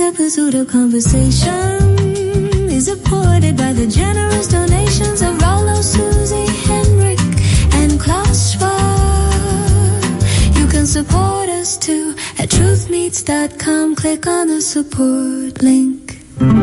the pursuit of conversation is supported by the generous donations of Rollo, Susie, Henrik, and Klaus Schwab. You can support us too at truthmeets.com. Click on the support link.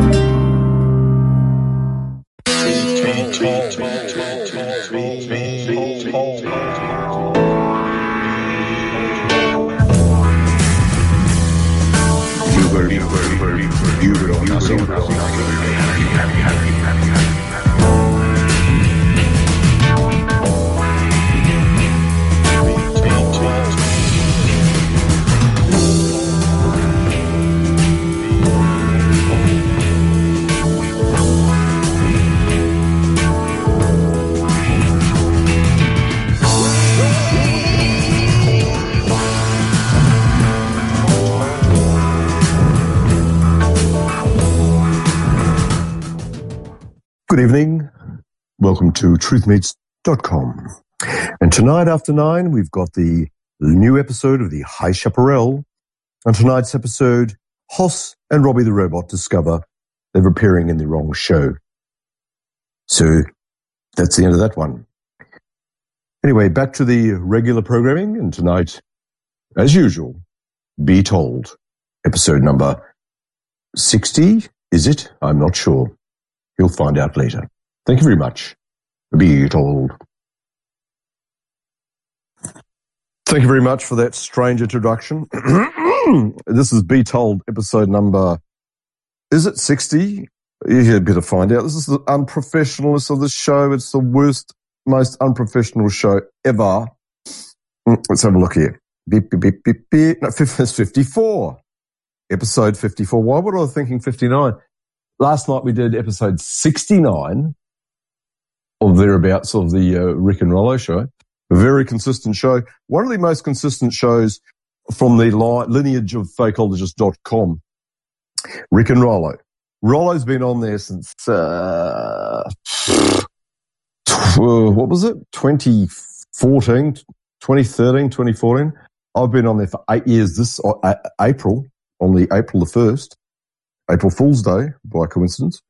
Good evening. Welcome to truthmeets.com. And tonight after 9, we've got the new episode of the High Chaparral. On tonight's episode, Hoss and Robbie the Robot discover they're appearing in the wrong show. So that's the end of that one. Anyway, back to the regular programming. And tonight, as usual, Be Told. Episode number 60, is it? I'm not sure. You'll find out later. Thank you very much. Be told. Thank you very much for that strange introduction. This is Be Told, episode number, is it 60? You better find out. This is the unprofessionalness of the show. It's the worst, most unprofessional show ever. Let's have a look here. Beep, beep, beep, beep, beep. No, it's 54. Episode 54. Why was I thinking 59? Last night we did episode 69 or thereabouts of the Rick and Rollo show. A very consistent show. One of the most consistent shows from the lineage of fakeologist.com. Rick and Rollo. Rollo's been on there since, what was it? 2014, 2013, 2014. I've been on there for 8 years this April, on the April the 1st. April Fool's Day, by coincidence.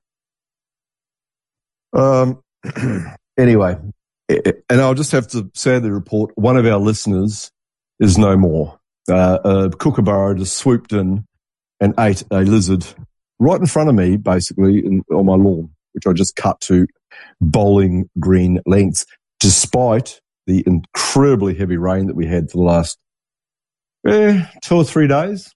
Anyway, and I'll just have to sadly report, one of our listeners is no more. A kookaburra just swooped in and ate a lizard right in front of me, basically, on my lawn, which I just cut to bowling green lengths, despite the incredibly heavy rain that we had for the last 2 or 3 days.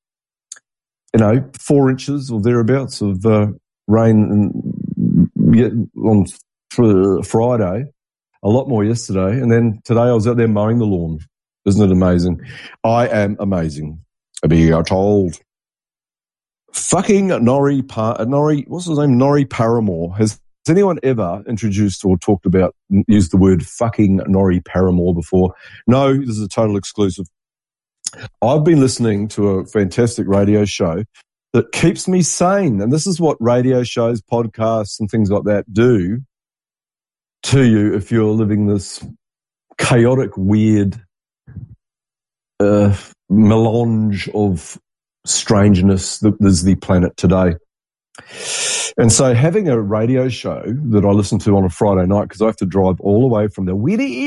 4 inches or thereabouts of rain on Friday, a lot more yesterday, and then today I was out there mowing the lawn. Isn't it amazing? I am amazing. Be told. Fucking Nori, what's his name? Nori Paramore. Has anyone ever introduced or talked about, used the word fucking Nori Paramore before? No, this is a total exclusive. I've been listening to a fantastic radio show that keeps me sane. And this is what radio shows, podcasts, and things like that do to you if you're living this chaotic, weird melange of strangeness that is the planet today. And so having a radio show that I listen to on a Friday night, because I have to drive all the way from the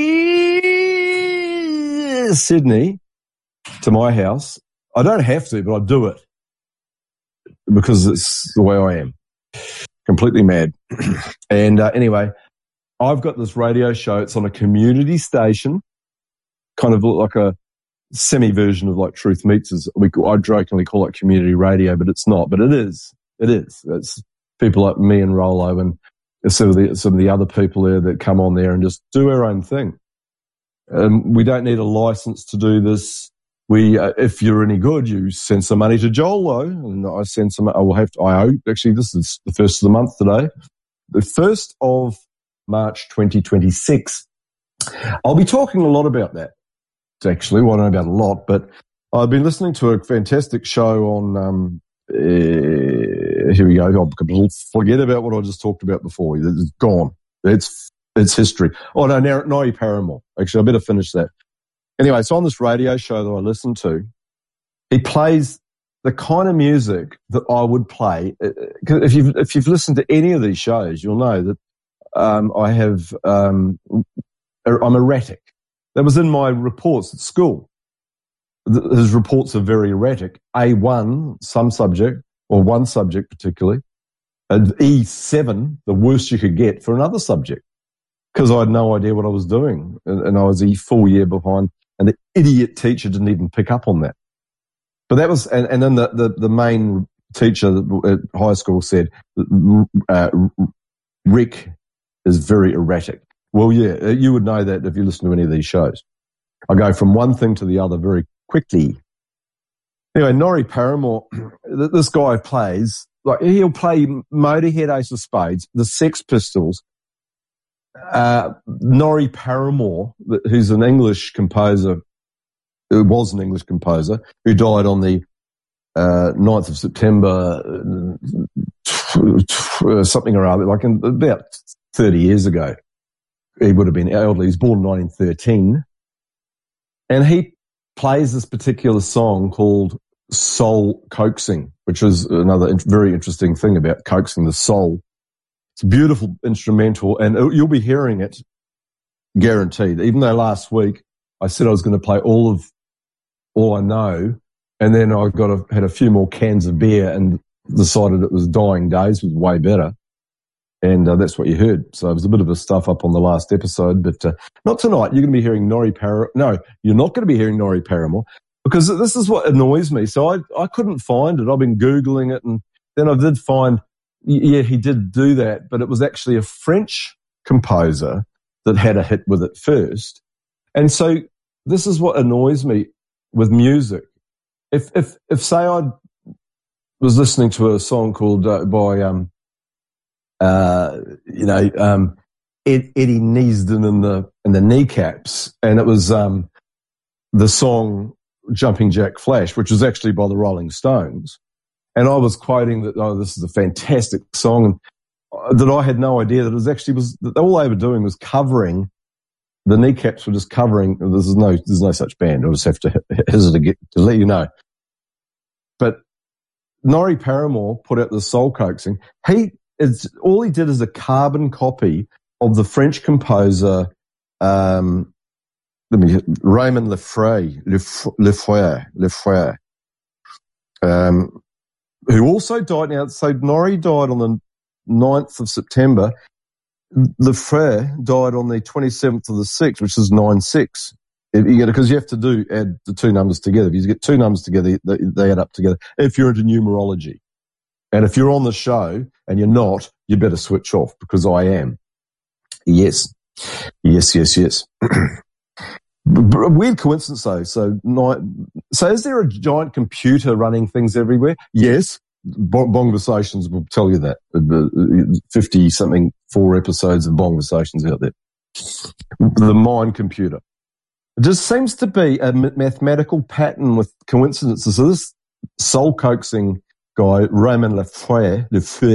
weird Sydney to my house. I don't have to, but I do it because it's the way I am. Completely mad. And anyway, I've got this radio show. It's on a community station, kind of like a semi-version of like Truth Meets. I jokingly call it community radio, but it's not. But it is. It is. It's people like me and Rollo and some of the other people there that come on there and just do our own thing. We don't need a license to do this. If you're any good, you send some money to Joel, though, and I send some. I will have to. I owe. Actually, this is the 1st of the month today, the 1st of March, 2026. I'll be talking a lot about that. Actually, well, I don't know about a lot, but I've been listening to a fantastic show on. Here we go. I'll forget about what I just talked about before. It's gone. It's history. Oh no, Nori Paramore. Actually, I better finish that. Anyway, so on this radio show that I listen to, he plays the kind of music that I would play. If you've listened to any of these shows, you'll know that I'm erratic. That was in my reports at school. His reports are very erratic. A1, some subject, or one subject particularly, and E7, the worst you could get for another subject, because I had no idea what I was doing, and I was a full year behind, and the idiot teacher didn't even pick up on that. But that was, and then the main teacher at high school said, Rick is very erratic. Well, yeah, you would know that if you listen to any of these shows. I go from one thing to the other very quickly. Anyway, Norrie Paramor, this guy plays, like, he'll play Motorhead, Ace of Spades, the Sex Pistols. Norrie Paramor, who's an English composer, who was an English composer, who died on the 9th of September, something or other, like about 30 years ago. He would have been elderly. He was born in 1913. And he plays this particular song called Soul Coaxing, which is another very interesting thing about coaxing the soul. It's a beautiful instrumental, and you'll be hearing it, guaranteed. Even though last week I said I was going to play all I know, and then I had a few more cans of beer and decided it was Dying Days was way better. And that's what you heard. So it was a bit of a stuff up on the last episode, but not tonight. You're going to be hearing Norrie Paramor. No, you're not going to be hearing Norrie Paramor, because this is what annoys me. So I couldn't find it. I've been Googling it, and then I did find, yeah, he did do that, but it was actually a French composer that had a hit with it first. And so this is what annoys me with music. If say I was listening to a song called by Eddie Neasden and the Kneecaps, and it was the song Jumping Jack Flash, which was actually by the Rolling Stones, and I was quoting that, oh, this is a fantastic song, and that I had no idea that it was actually that all they were doing was covering. The Kneecaps were just covering. There's no such band. I'll just have to hesitate to let you know. But Norrie Paramor put out the Soul Coaxing. All he did is a carbon copy of the French composer, Raymond Lefrère, who also died now. So Norrie died on the 9th of September. Lefrère died on the 27th of the 6th, which is 9/6. Because you have to add the two numbers together. If you get two numbers together, they add up together. If you're into numerology. And if you're on the show and you're not, you better switch off, because I am. Yes. Weird coincidence, though. So is there a giant computer running things everywhere? Yes. Bongversations will tell you that. 50-something 4 episodes of Bongversations out there. The mind computer. It just seems to be a mathematical pattern with coincidences. So this soul coaxing guy, Raymond Lefrère,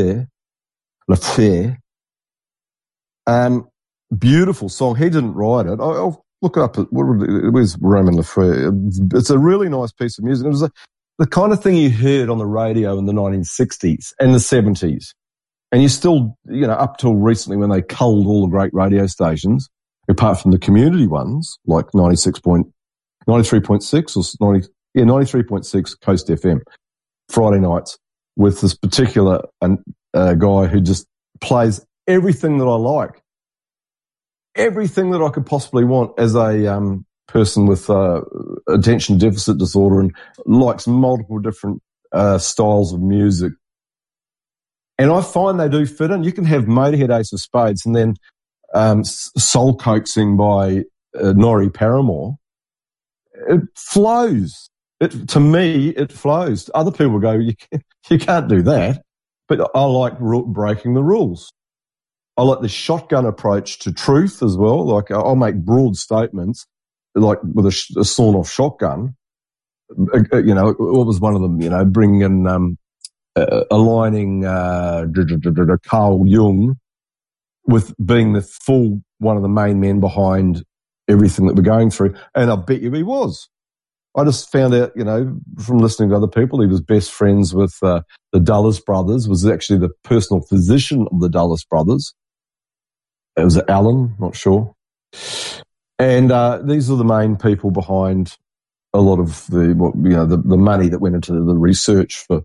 beautiful song. He didn't write it. I'll look it up. Where's Raymond Lefrère? It's a really nice piece of music. It was the kind of thing you heard on the radio in the 1960s and the 70s. And you still, up till recently when they culled all the great radio stations, apart from the community ones, like 93.6 or 93.6 Coast FM, Friday nights, with this particular guy who just plays everything that I like, everything that I could possibly want as a person with attention deficit disorder, and likes multiple different styles of music. And I find they do fit in. You can have Motorhead, Ace of Spades, and then Soul Coaxing by Norrie Paramor. It flows. To me, it flows. Other people go, you can't do that. But I like breaking the rules. I like the shotgun approach to truth as well. Like, I'll make broad statements, like with a sawn-off shotgun. What was one of them? Bringing in aligning Carl Jung with being one of the main men behind everything that we're going through. And I bet you he was. I just found out, from listening to other people, he was best friends with the Dulles brothers, was actually the personal physician of the Dulles brothers. It was Alan, not sure. And these are the main people behind a lot of the money that went into the research for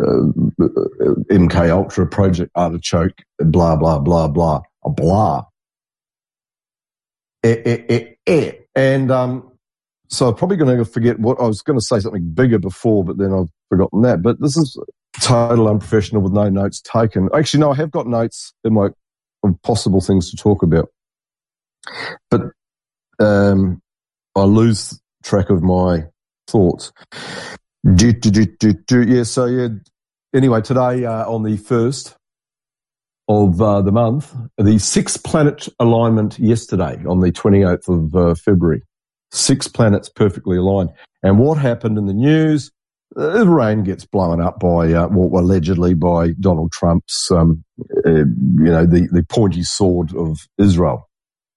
MK Ultra, Project Artichoke, blah, blah, blah, blah, blah. And so I'm probably going to forget what I was going to say something bigger before, but then I've forgotten that. But this is total unprofessional with no notes taken. Actually, no, I have got notes in my possible things to talk about, but I lose track of my thoughts. Yeah. So yeah. Anyway, today on the 1st of the month, the 6-planet alignment yesterday on the 28th of February. 6 planets perfectly aligned. And what happened in the news? Iran gets blown up by, allegedly by Donald Trump's, the pointy sword of Israel.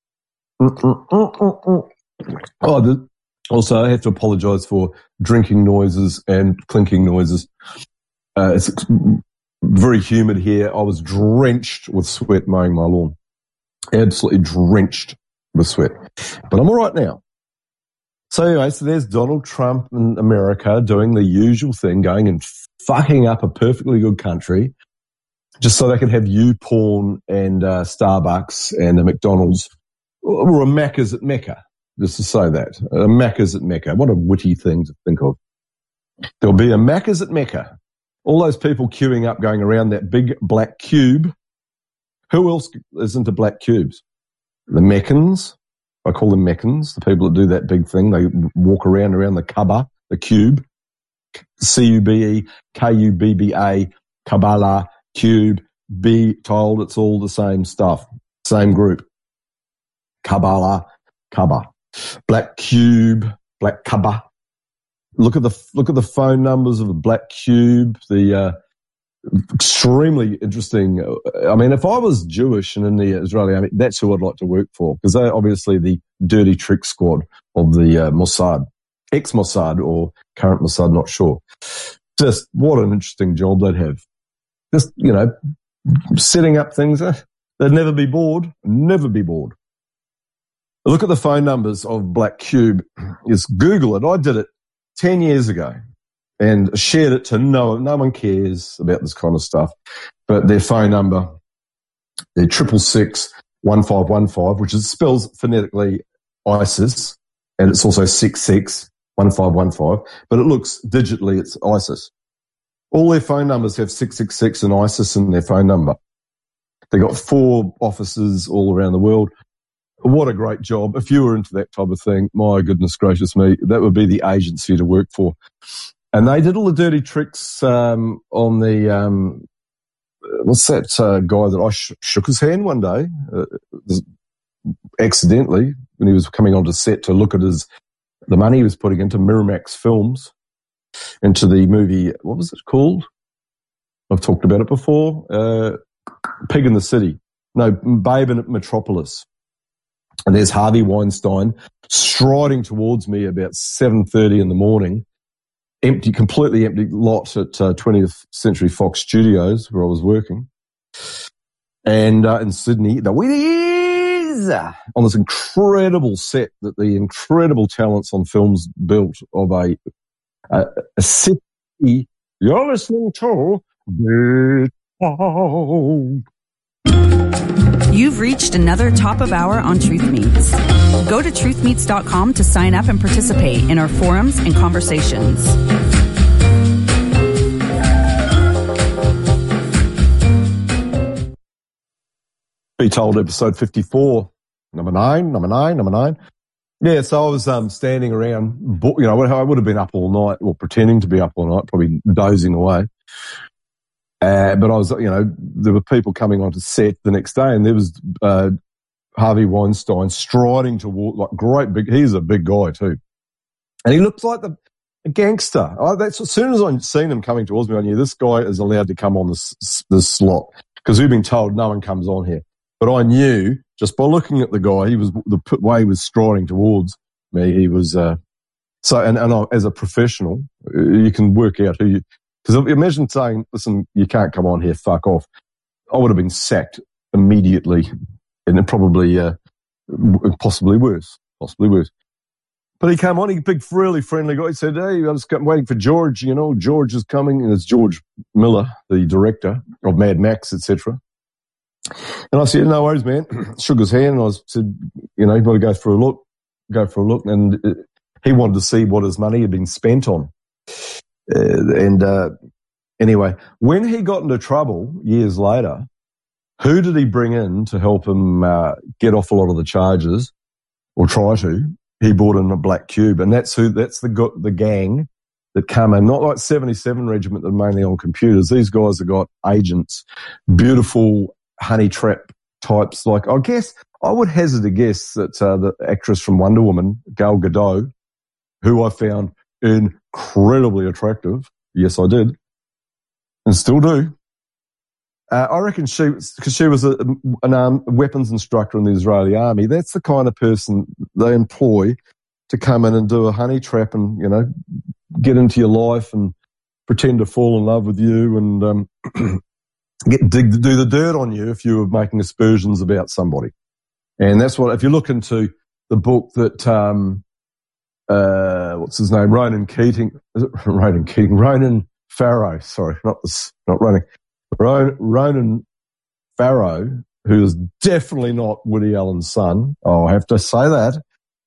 Also, I have to apologise for drinking noises and clinking noises. It's very humid here. I was drenched with sweat mowing my lawn. Absolutely drenched with sweat. But I'm all right now. So anyway, there's Donald Trump in America doing the usual thing, going and fucking up a perfectly good country just so they can have YouPorn and Starbucks and a McDonald's or a Macca's at Mecca, just to say that. A Macca's at Mecca. What a witty thing to think of. There'll be a Macca's at Mecca. All those people queuing up going around that big black cube. Who else is into black cubes? The Meccans. I call them Meccans, the people that do that big thing. They walk around the Kaaba, the cube, C-U-B-E, K-U-B-B-A, Kabbalah, cube, be told it's all the same stuff, same group. Kabbalah, Kaaba, black cube, black Kaaba. Look at the phone numbers of the black cube, the extremely interesting. I mean, if I was Jewish and in the Israeli army, that's who I'd like to work for, because they're obviously the dirty trick squad of the Mossad, ex-Mossad or current Mossad, not sure. Just what an interesting job they'd have. Just, setting up things. They'd never be bored. Never be bored. Look at the phone numbers of Black Cube. Just Google it. I did it 10 years ago and shared it to no one cares about this kind of stuff. But their phone number, they're 666-1515, which spells phonetically ISIS, and it's also 66-1515, but it looks digitally, it's ISIS. All their phone numbers have 666 and ISIS in their phone number. They got 4 offices all around the world. What a great job. If you were into that type of thing, my goodness gracious me, that would be the agency to work for. And they did all the dirty tricks on the, what's that guy that I shook his hand one day, accidentally, when he was coming onto set to look at the money he was putting into Miramax Films, into the movie, what was it called? I've talked about it before. Pig in the City. No, Babe in Metropolis. And there's Harvey Weinstein striding towards me about 7:30 in the morning, completely empty lot at 20th Century Fox Studios where I was working. And in Sydney, the Wheaties on this incredible set that the incredible talents on films built of a city. You're listening to You've reached another top of hour on Truth Meets. Go to truthmeets.com to sign up and participate in our forums and conversations. Be Told, episode 54, number 9. Yeah, so I was standing around, I would have been up all night, or pretending to be up all night, probably dozing away. But I was, there were people coming onto set the next day, and there was Harvey Weinstein striding toward, he's a big guy too. And he looked like a gangster. As soon as I seen him coming towards me, I knew this guy is allowed to come on this slot, because we've been told no one comes on here. But I knew, just by looking at the guy, the way he was striding towards me, he was So, and as a professional, you can work out who you, because imagine saying, listen, you can't come on here, fuck off. I would have been sacked immediately, and probably, possibly worse. But he came on, he big, really friendly guy. He said, hey, I'm just waiting for George, George is coming. And it's George Miller, the director of Mad Max, etc. And I said, no worries, man. Shook his hand, and I said, you want to go for a look. And he wanted to see what his money had been spent on. Anyway, when he got into trouble years later, who did he bring in to help him get off a lot of the charges, or try to? He brought in a Black Cube, and that's the gang that come in, not like 77 Regiment that are mainly on computers. These guys have got agents, beautiful honey trap types. Like, I guess, I would hazard a guess that the actress from Wonder Woman, Gal Gadot, who I found incredibly attractive, yes I did, and still do, I reckon because she was an weapons instructor in the Israeli army, that's the kind of person they employ to come in and do a honey trap and, get into your life and pretend to fall in love with you and do the dirt on you if you were making aspersions about somebody. And that's what, if you look into the book that, what's his name? Ronan Farrow. Sorry, not Ronan. Ronan Farrow, who is definitely not Woody Allen's son. Oh, I have to say that.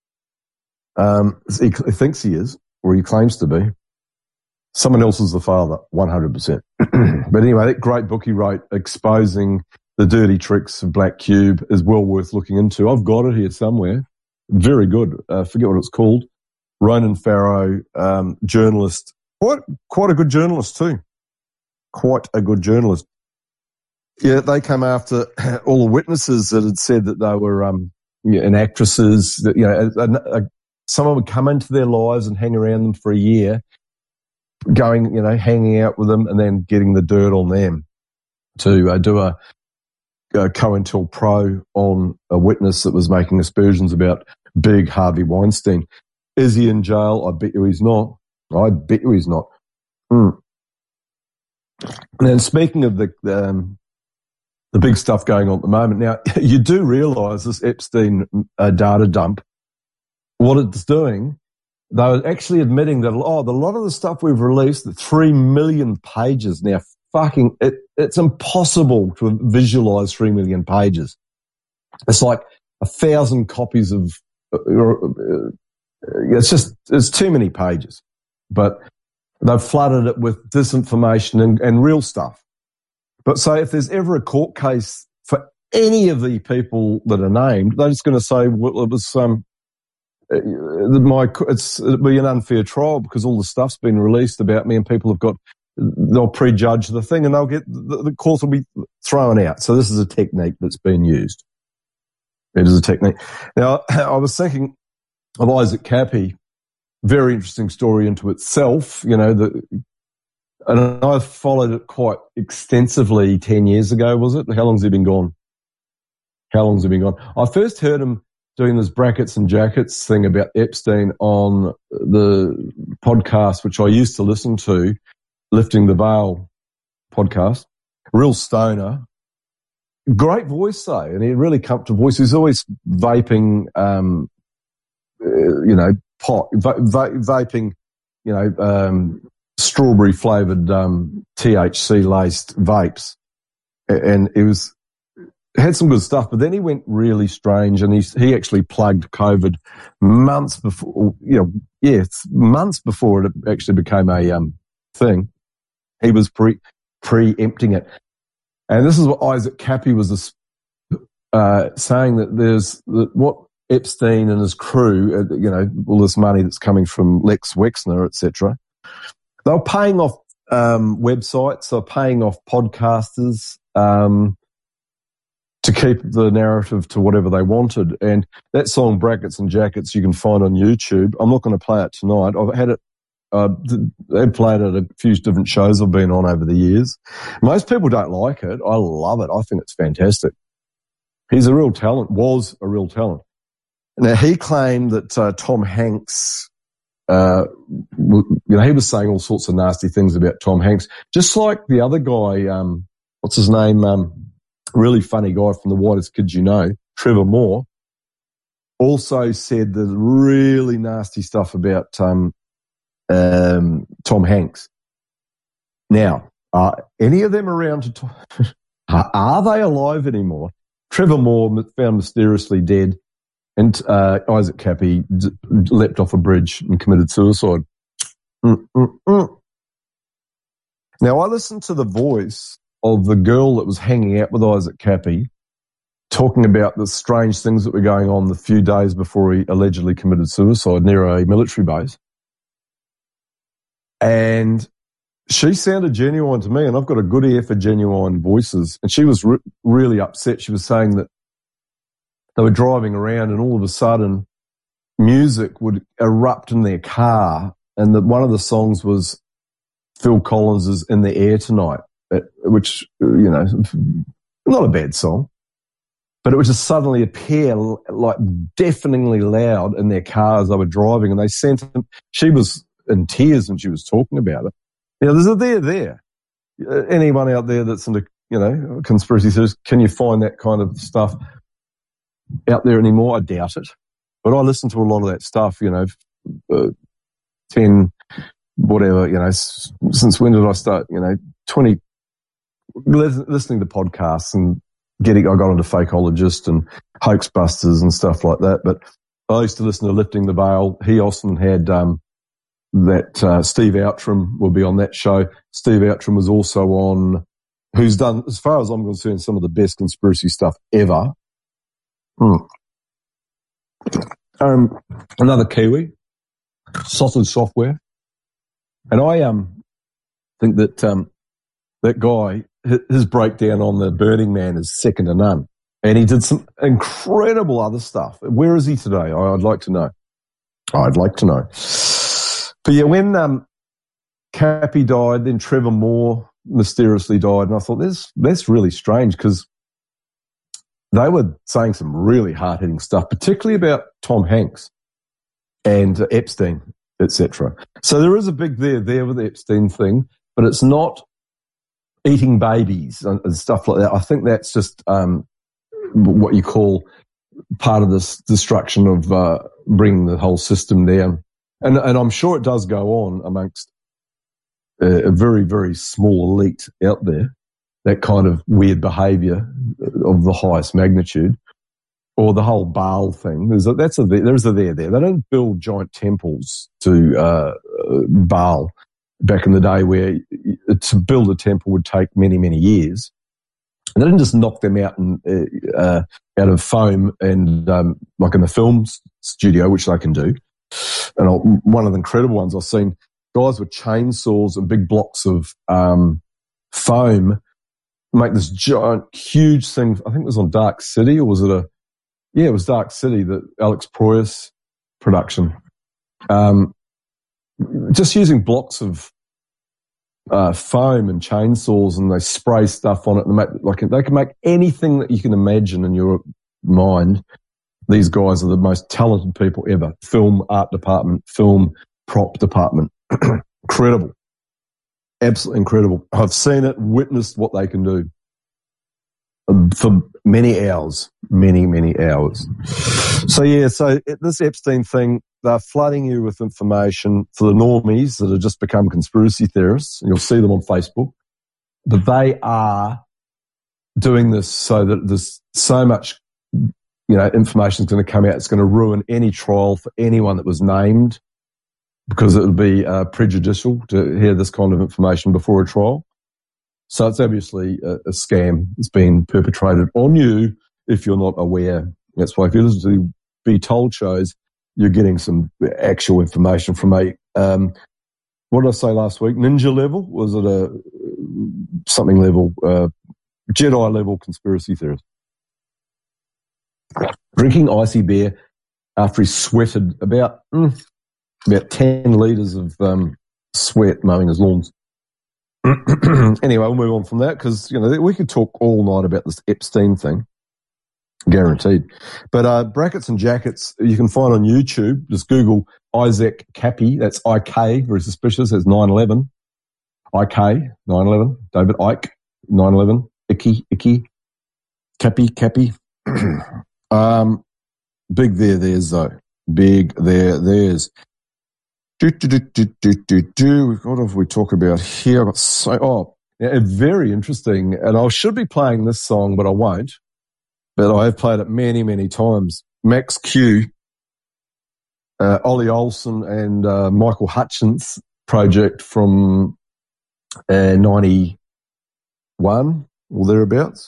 He thinks he is, or he claims to be. Someone else is the father, 100%. But anyway, that great book he wrote, exposing the dirty tricks of Black Cube, is well worth looking into. I've got it here somewhere. Very good. Forget what it's called. Ronan Farrow, journalist. Quite a good journalist too. Quite a good journalist. Yeah, they came after all the witnesses that had said that they were and actresses. That someone would come into their lives and hang around them for a year, going, hanging out with them, and then getting the dirt on them to do a COINTELPRO on a witness that was making aspersions about big Harvey Weinstein. Is he in jail? I bet you he's not. And speaking of the big stuff going on at the moment, now you do realise this Epstein data dump, what it's doing, they were actually admitting that, a lot of the stuff we've released, the 3 million pages now, it's impossible to visualise 3 million pages. It's like 1,000 copies of, it's too many pages. But they've flooded it with disinformation and real stuff. But so if there's ever a court case for any of the people that are named, they're just going to say, well, it was it'll be an unfair trial because all the stuff's been released about me and they'll prejudge the thing and they'll get, the court will be thrown out. So this is a technique that's been used. It is a technique. Now, I was thinking of Isaac Kappy, very interesting story into itself, and I followed it quite extensively 10 years ago, was it? How long's he been gone? I first heard him doing this brackets and jackets thing about Epstein on the podcast, which I used to listen to, Lifting the Veil podcast. Real stoner. Great voice though, and a really comfortable voice. He's always vaping, pot, vaping, strawberry flavoured THC laced vapes, and it had some good stuff. But then he went really strange, and he actually plugged COVID months before. Months before it actually became a thing. He was preempting it, and this is what Isaac Kappy was saying, that what Epstein and his crew, all this money that's coming from Lex Wexner, etc. They were paying off websites, they were paying off podcasters to keep the narrative to whatever they wanted. And that song, Brackets and Jackets, you can find on YouTube. I'm not going to play it tonight. I've had it. They've played it at a few different shows I've been on over the years. Most people don't like it. I love it. I think it's fantastic. He's a real talent, was a real talent. Now, he claimed that Tom Hanks he was saying all sorts of nasty things about Tom Hanks, just like the other guy, what's his name? Really funny guy from The Whitest Kids You Know, Trevor Moore, also said the really nasty stuff about Tom Hanks. Now, are any of them around to are they alive anymore? Trevor Moore found mysteriously dead, and Isaac Cappy leapt off a bridge and committed suicide. Now, I listened to the voice of the girl that was hanging out with Isaac Cappy, talking about the strange things that were going on the few days before he allegedly committed suicide near a military base. And she sounded genuine to me, and I've got a good ear for genuine voices. And she was really upset. She was saying that they were driving around and all of a sudden music would erupt in their car, and that one of the songs was Phil Collins's In the Air Tonight, which, not a bad song. But it would just suddenly appear like deafeningly loud in their car as they were driving, and they sent him. She was in tears when she was talking about it. There's a there. Anyone out there that's into, conspiracy theories, can you find that kind of stuff out there anymore? I doubt it. But I listen to a lot of that stuff, 10, whatever, since when did I start, 20, listening to podcasts and I got into Fakeologist and Hoaxbusters and stuff like that. But I used to listen to Lifting the Veil. He often had Steve Outram will be on that show. Steve Outram was also on, who's done, as far as I'm concerned, some of the best conspiracy stuff ever. Another Kiwi, Sausage Software. And I think that that guy, his breakdown on the Burning Man is second to none. And he did some incredible other stuff. Where is he today? I'd like to know. But yeah, when Cappy died, then Trevor Moore mysteriously died, and I thought that's really strange because they were saying some really hard-hitting stuff, particularly about Tom Hanks and Epstein, etc. So there is a big there with the Epstein thing, but it's not eating babies and stuff like that. I think that's just what you call part of this destruction of bringing the whole system down. And I'm sure it does go on amongst a very, very small elite out there, that kind of weird behaviour of the highest magnitude, or the whole Baal thing. There's a there. They don't build giant temples to Baal back in the day, where to build a temple would take many, many years. And they didn't just knock them out out of foam and like in the film studio, which they can do. And one of the incredible ones I've seen, guys with chainsaws and big blocks of foam make this giant, huge thing. I think it was on Dark City, or was it it was Dark City, the Alex Proyas production. Just using blocks of foam and chainsaws, and they spray stuff on it, and they can make anything that you can imagine in your mind. These guys are the most talented people ever. Film art department, film prop department. Incredible. Absolutely incredible. I've seen it, witnessed what they can do for many hours, many hours. So this Epstein thing, they're flooding you with information for the normies that have just become conspiracy theorists, and you'll see them on Facebook. But they are doing this so that there's so much information is going to come out. It's going to ruin any trial for anyone that was named, because it would be prejudicial to hear this kind of information before a trial. So it's obviously a scam that's been perpetrated on you if you're not aware. That's why if you listen to Be Told shows, you're getting some actual information from what did I say last week? Ninja level? Was it a something level? Jedi level conspiracy theorist. Drinking icy beer after he sweated about 10 litres of sweat mowing his lawns. Anyway, we'll move on from that, because we could talk all night about this Epstein thing, guaranteed. But Brackets and Jackets you can find on YouTube. Just Google Isaac Cappy. That's IK, very suspicious. That's 9/11. IK, 9/11. David Icke, 9/11. Icky. Cappy. Big there's though. Big there's. What have we talk about here? I've got very interesting. And I should be playing this song, but I won't. But I have played it many, many times. Max Q, Ollie Olsen and Michael Hutchence project from 91 or thereabouts.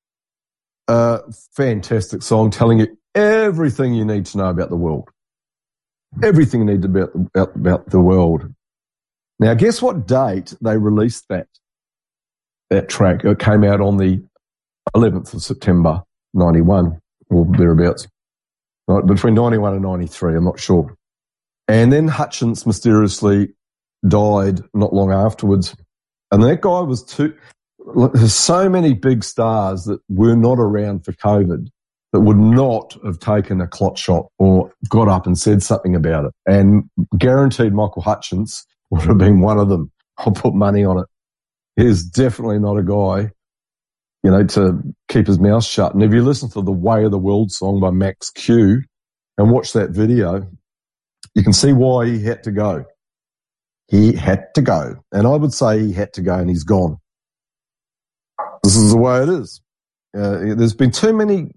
Fantastic song telling you everything you need to know about the world. Everything you need to know about the world. Now, guess what date they released that track? It came out on the 11th of September, 91 or thereabouts. Right, between 91 and 93, I'm not sure. And then Hutchence mysteriously died not long afterwards. And that guy was there's so many big stars that were not around for COVID that would not have taken a clot shot or got up and said something about it. And guaranteed Michael Hutchence would have been one of them. I'll put money on it. He's definitely not a guy, to keep his mouth shut. And if you listen to the Way of the World song by Max Q and watch that video, you can see why he had to go. He had to go. And I would say he had to go and he's gone. This is the way it is. There's been too many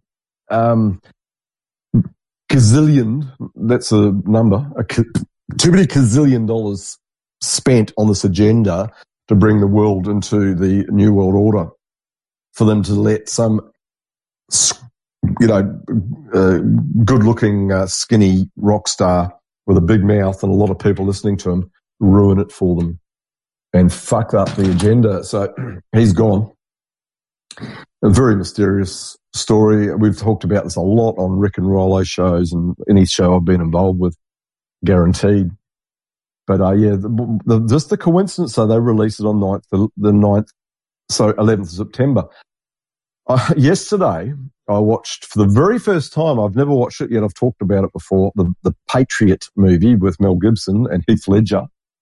gazillion, that's a number, too many gazillion dollars spent on this agenda to bring the world into the New World Order for them to let some, good-looking, skinny rock star with a big mouth and a lot of people listening to him ruin it for them and fuck up the agenda. So he's gone. A very mysterious story. We've talked about this a lot on Rick and Rollo shows and any show I've been involved with, guaranteed. But just the coincidence, so they released it on the 9th, so 11th of September. Yesterday, I watched, for the very first time, I've never watched it yet, I've talked about it before, the Patriot movie with Mel Gibson and Heath Ledger.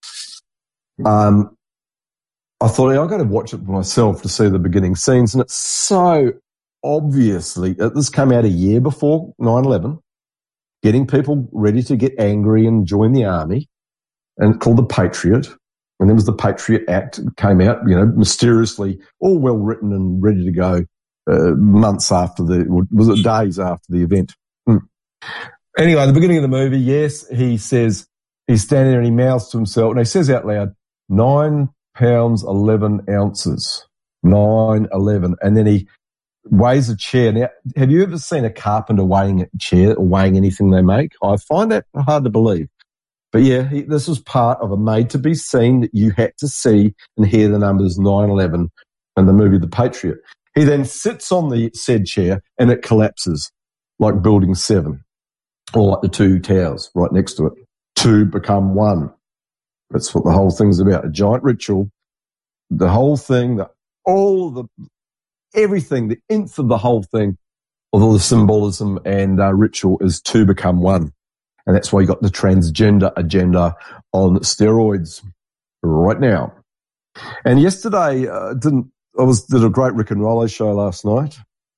I thought, I've got to watch it myself to see the beginning scenes, and it's so obviously, this came out a year before 9/11, getting people ready to get angry and join the army, and called The Patriot. And there was the Patriot Act, came out, mysteriously, all well written and ready to go months after days after the event. Anyway, at the beginning of the movie, yes, he says, he's standing there and he mouths to himself, and he says out loud, 9 pounds, 11 ounces, 9/11. And then he weighs a chair. Now, have you ever seen a carpenter weighing a chair or weighing anything they make? I find that hard to believe. But yeah, this was part of a made-to-be scene that you had to see and hear the numbers 9/11 in the movie The Patriot. He then sits on the said chair and it collapses like Building 7 or like the two towers right next to it. Two become one. That's what the whole thing's about, a giant ritual. The whole thing, everything, the nth of the whole thing, of all the symbolism and ritual is two become one. And that's why you got the transgender agenda on steroids right now. And yesterday, did a great Rick and Rollo show last night.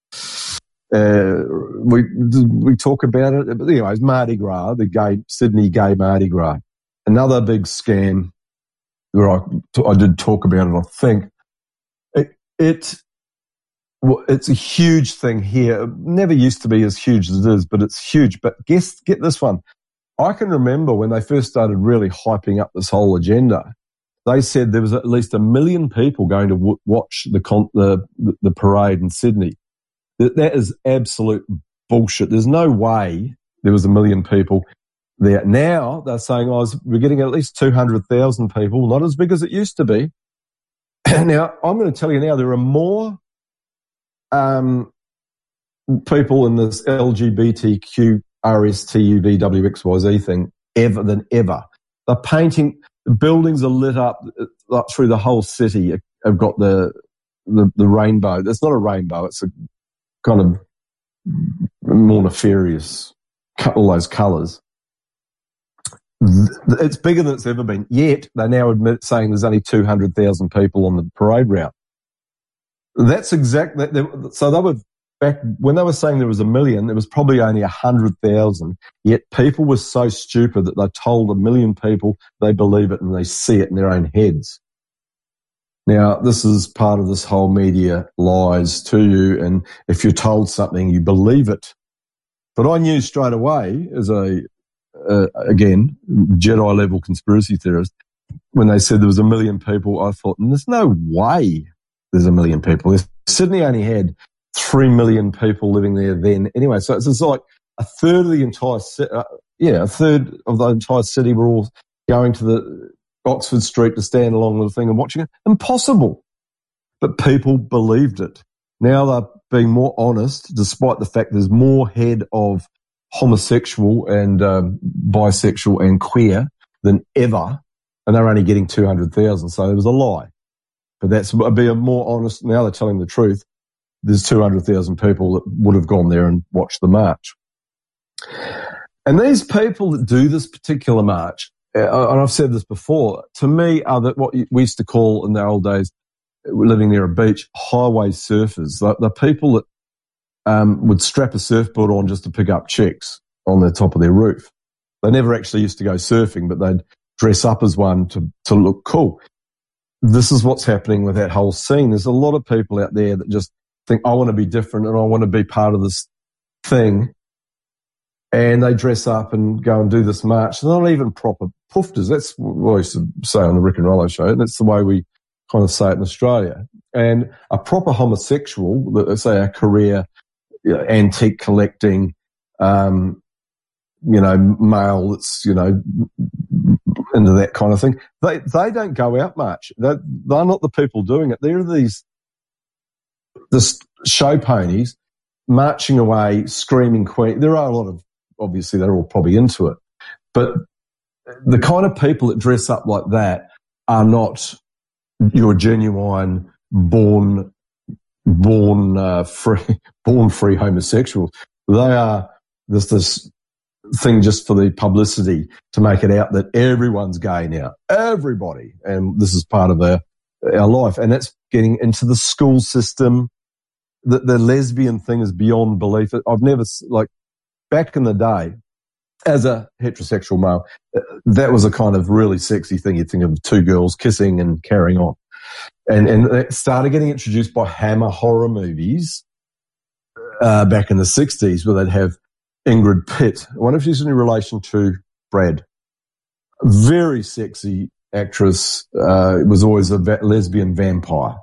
We talk about it. But anyways, Mardi Gras, Sydney gay Mardi Gras. Another big scam where I did talk about it, I think. It's a huge thing here. It never used to be as huge as it is, but it's huge. But get this one. I can remember when they first started really hyping up this whole agenda, they said there was at least 1 million people going to watch the parade in Sydney. That is absolute bullshit. There's no way there was 1 million people there. Now they're saying, we're getting at least 200,000 people, not as big as it used to be. Now, I'm going to tell you now, there are more people in this LGBTQ RSTUVWXYZ thing than ever. They're painting, the buildings are lit up through the whole city, have got the rainbow. It's not a rainbow, it's a kind of more nefarious, all those colours. It's bigger than it's ever been. Yet they now saying there's only 200,000 people on the parade route. That's exactly. So they were back when they were saying there was 1 million. There was probably only 100,000. Yet people were so stupid that they told 1 million people they believe it and they see it in their own heads. Now, this is part of this whole media lies to you, and if you're told something, you believe it. But I knew straight away, as again, Jedi-level conspiracy theorist, when they said there was 1 million people, I thought, there's no way there's 1 million people. Sydney only had 3 million people living there then. Anyway, so it's like a third of the entire a third of the entire city were all going to the Oxford Street to stand along the thing and watching it. Impossible. But people believed it. Now they're being more honest, despite the fact there's more head of homosexual and bisexual and queer than ever, and they're only getting 200,000. So it was a lie. But that's being more honest. Now they're telling the truth. There's 200,000 people that would have gone there and watched the march. And these people that do this particular march, and I've said this before, to me are what we used to call in the old days, living near a beach, highway surfers. The people that would strap a surfboard on just to pick up chicks on the top of their roof. They never actually used to go surfing, but they'd dress up as one to look cool. This is what's happening with that whole scene. There's a lot of people out there that just think, I want to be different and I want to be part of this thing. And they dress up and go and do this march. They're not even proper poofters. That's what I used to say on the Rick and Rollo show. That's the way we kind of say it in Australia. And a proper homosexual, let's say a career antique collecting, male that's, into that kind of thing. They don't go out much. They're not the people doing it. They're this show ponies marching away, screaming Queen. There are a lot of, obviously they're all probably into it, but the kind of people that dress up like that are not your genuine born free homosexuals. They are this thing just for the publicity to make it out that everyone's gay now. Everybody. And this is part of our life. And that's getting into the school system. The lesbian thing is beyond belief. I've never, back in the day, as a heterosexual male, that was a kind of really sexy thing. You'd think of two girls kissing and carrying on. And it started getting introduced by Hammer horror movies back in the 60s, where they'd have Ingrid Pitt. I wonder if she's in relation to Brad. Very sexy actress. Was always a lesbian vampire.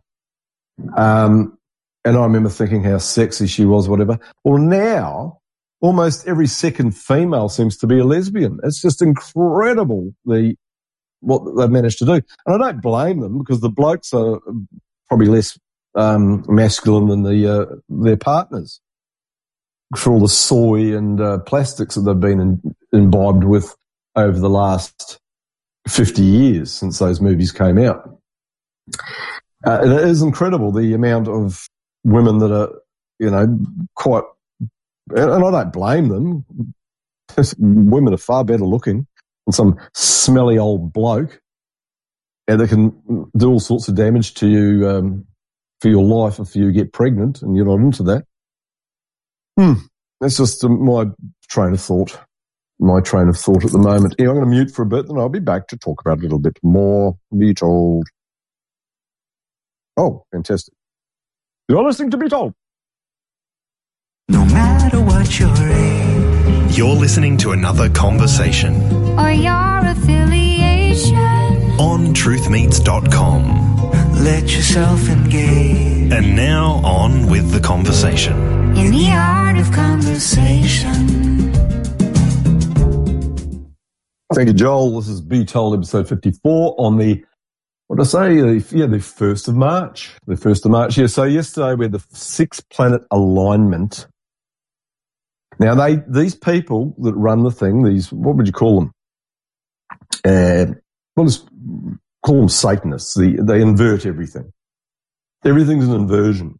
And I remember thinking how sexy she was, whatever. Well, now almost every second female seems to be a lesbian. It's just incredible what they've managed to do. And I don't blame them, because the blokes are probably less masculine than their partners for all the soy and plastics that they've been imbibed with over the last 50 years since those movies came out. It is incredible, the amount of women that are, quite, and I don't blame them. Women are far better looking than some smelly old bloke, and they can do all sorts of damage to you for your life if you get pregnant and you're not into that. That's just my train of thought. My train of thought at the moment. I'm going to mute for a bit, and I'll be back to talk about it a little bit more. Be told. Oh, fantastic. You're listening to Be Told. No matter what your age, you're listening to another conversation or your affiliation on truthmeets.com. let yourself engage And now on with the conversation. in the art of conversation. Thank you, Joel. This is Be Told, episode 54 on the, what did I say? The 1st of March. The 1st of March. Yeah, so yesterday we had the 6-planet alignment. Now, these people that run the thing, what would you call them? We'll just call them Satanists. They invert everything. Everything's an inversion.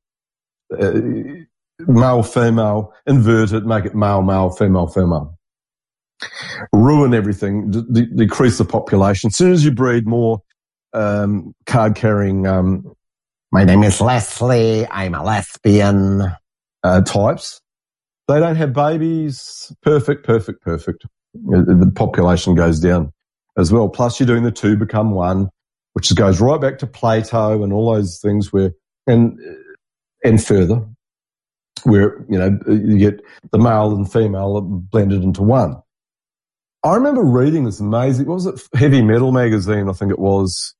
Male, female, invert it, make it male, male, female, female. ruin everything, decrease the population. As soon as you breed more card-carrying, my name is Leslie, I'm a lesbian, types, they don't have babies. Perfect. The population goes down as well. Plus, you're doing the two become one, which goes right back to Plato and all those things where, and further, where, you get the male and female blended into one. I remember reading this amazing, what was it, Heavy Metal magazine, I think it was.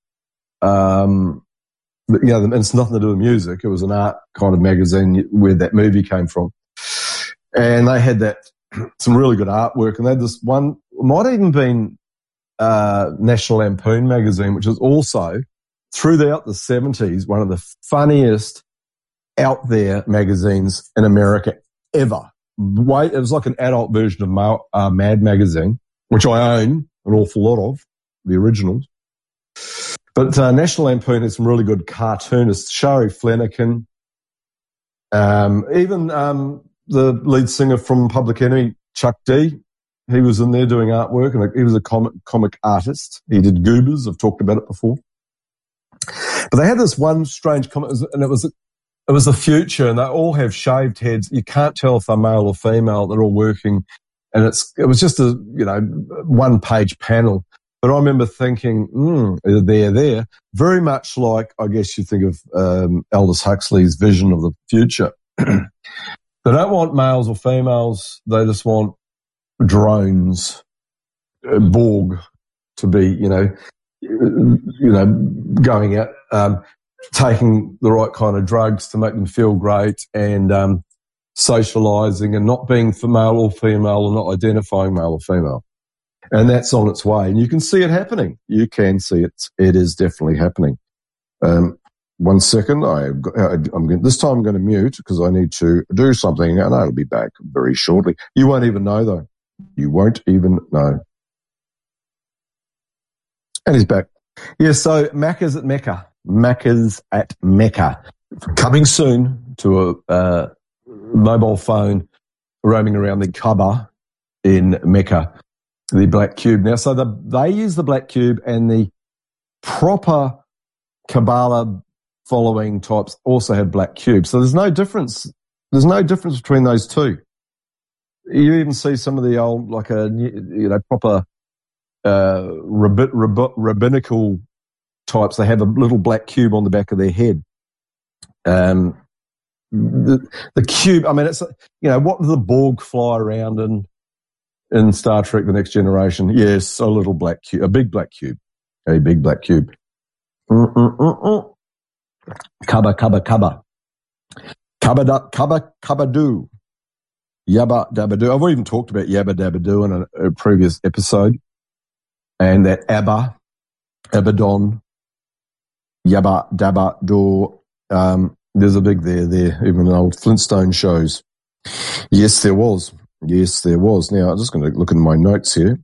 It's nothing to do with music. It was an art kind of magazine where that movie came from. And they had some really good artwork. And they had this one, might have even been National Lampoon magazine, which was also, throughout the 70s, one of the funniest out there magazines in America ever. It was like an adult version of Mad magazine, which I own an awful lot of, the originals. But National Lampoon had some really good cartoonists, Shari Flanagan, even the lead singer from Public Enemy, Chuck D, he was in there doing artwork, and he was a comic artist. He did Goobers. I've talked about it before. But they had this one strange comic, and it was the future, and they all have shaved heads. You can't tell if they're male or female. They're all working, and it was just a one-page panel. But I remember thinking, they're there, very much like I guess you think of Aldous Huxley's vision of the future. They don't want males or females. They just want drones, Borg, to be, going out, taking the right kind of drugs to make them feel great, and socializing and not being for male or female, or not identifying male or female. And that's on its way. And you can see it happening. You can see it. It is definitely happening. 1 second. This time I'm going to mute because I need to do something, and I'll be back very shortly. You won't even know, though. You won't even know. And he's back. Yeah, so Macca's at Mecca. Macca's at Mecca. Coming soon to a mobile phone roaming around the Kaaba in Mecca, the Black Cube. Now, so they use the Black Cube, and the proper Kabbalah following types also have Black Cube. So there's no difference. There's no difference between those two. You even see some of the old, proper rabbinical types. They have a little black cube on the back of their head. The cube. I mean, it's what does the Borg fly around in Star Trek: The Next Generation? Yes, a little black cube, a big black cube. Kaba. Kabadoo. Yabba Dabba Doo. I've even talked about Yabba Dabba Doo in a previous episode. And that Abaddon, Yabba Dabba Doo. There's a big there, even in old Flintstone shows. Yes, there was. Now, I'm just going to look in my notes here.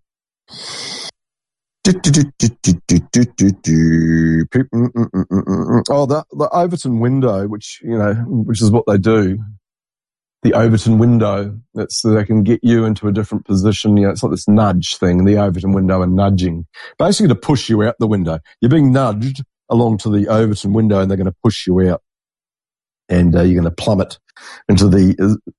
The Overton window, which is what they do. The Overton window, that's so they can get you into a different position. It's like this nudge thing, the Overton window and nudging. Basically to push you out the window. You're being nudged along to the Overton window, and they're going to push you out. And you're going to plummet into the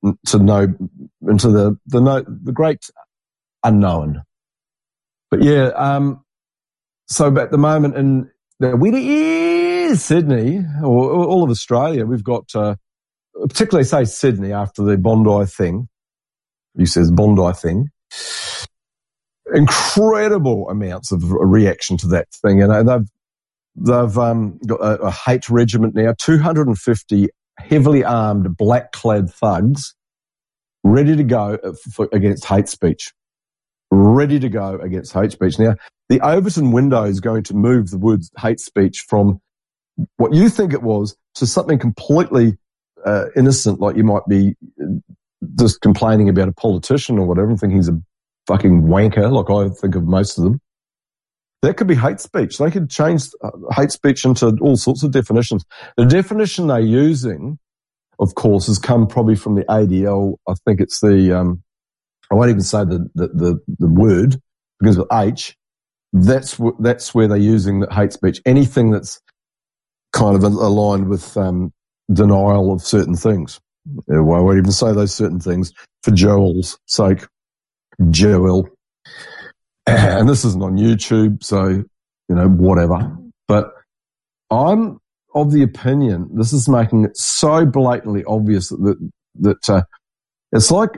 great unknown. But yeah, so at the moment in Sydney, or all of Australia, we've got, particularly say Sydney after the Bondi thing. He says Bondi thing. Incredible amounts of reaction to that thing. They've got a hate regiment now, 250 heavily armed, black-clad thugs ready to go against hate speech. Now, the Overton window is going to move the words hate speech from what you think it was to something completely innocent, like you might be just complaining about a politician or whatever and thinking he's a fucking wanker, like I think of most of them. That could be hate speech. They could change hate speech into all sorts of definitions. The definition they're using, of course, has come probably from the ADL. I think it's the I won't even say the word, because with H, that's where they're using the hate speech. Anything that's kind of aligned with denial of certain things. I won't even say those certain things for Joel's sake. Joel. And this isn't on YouTube, so, whatever. But I'm of the opinion, this is making it so blatantly obvious that it's like,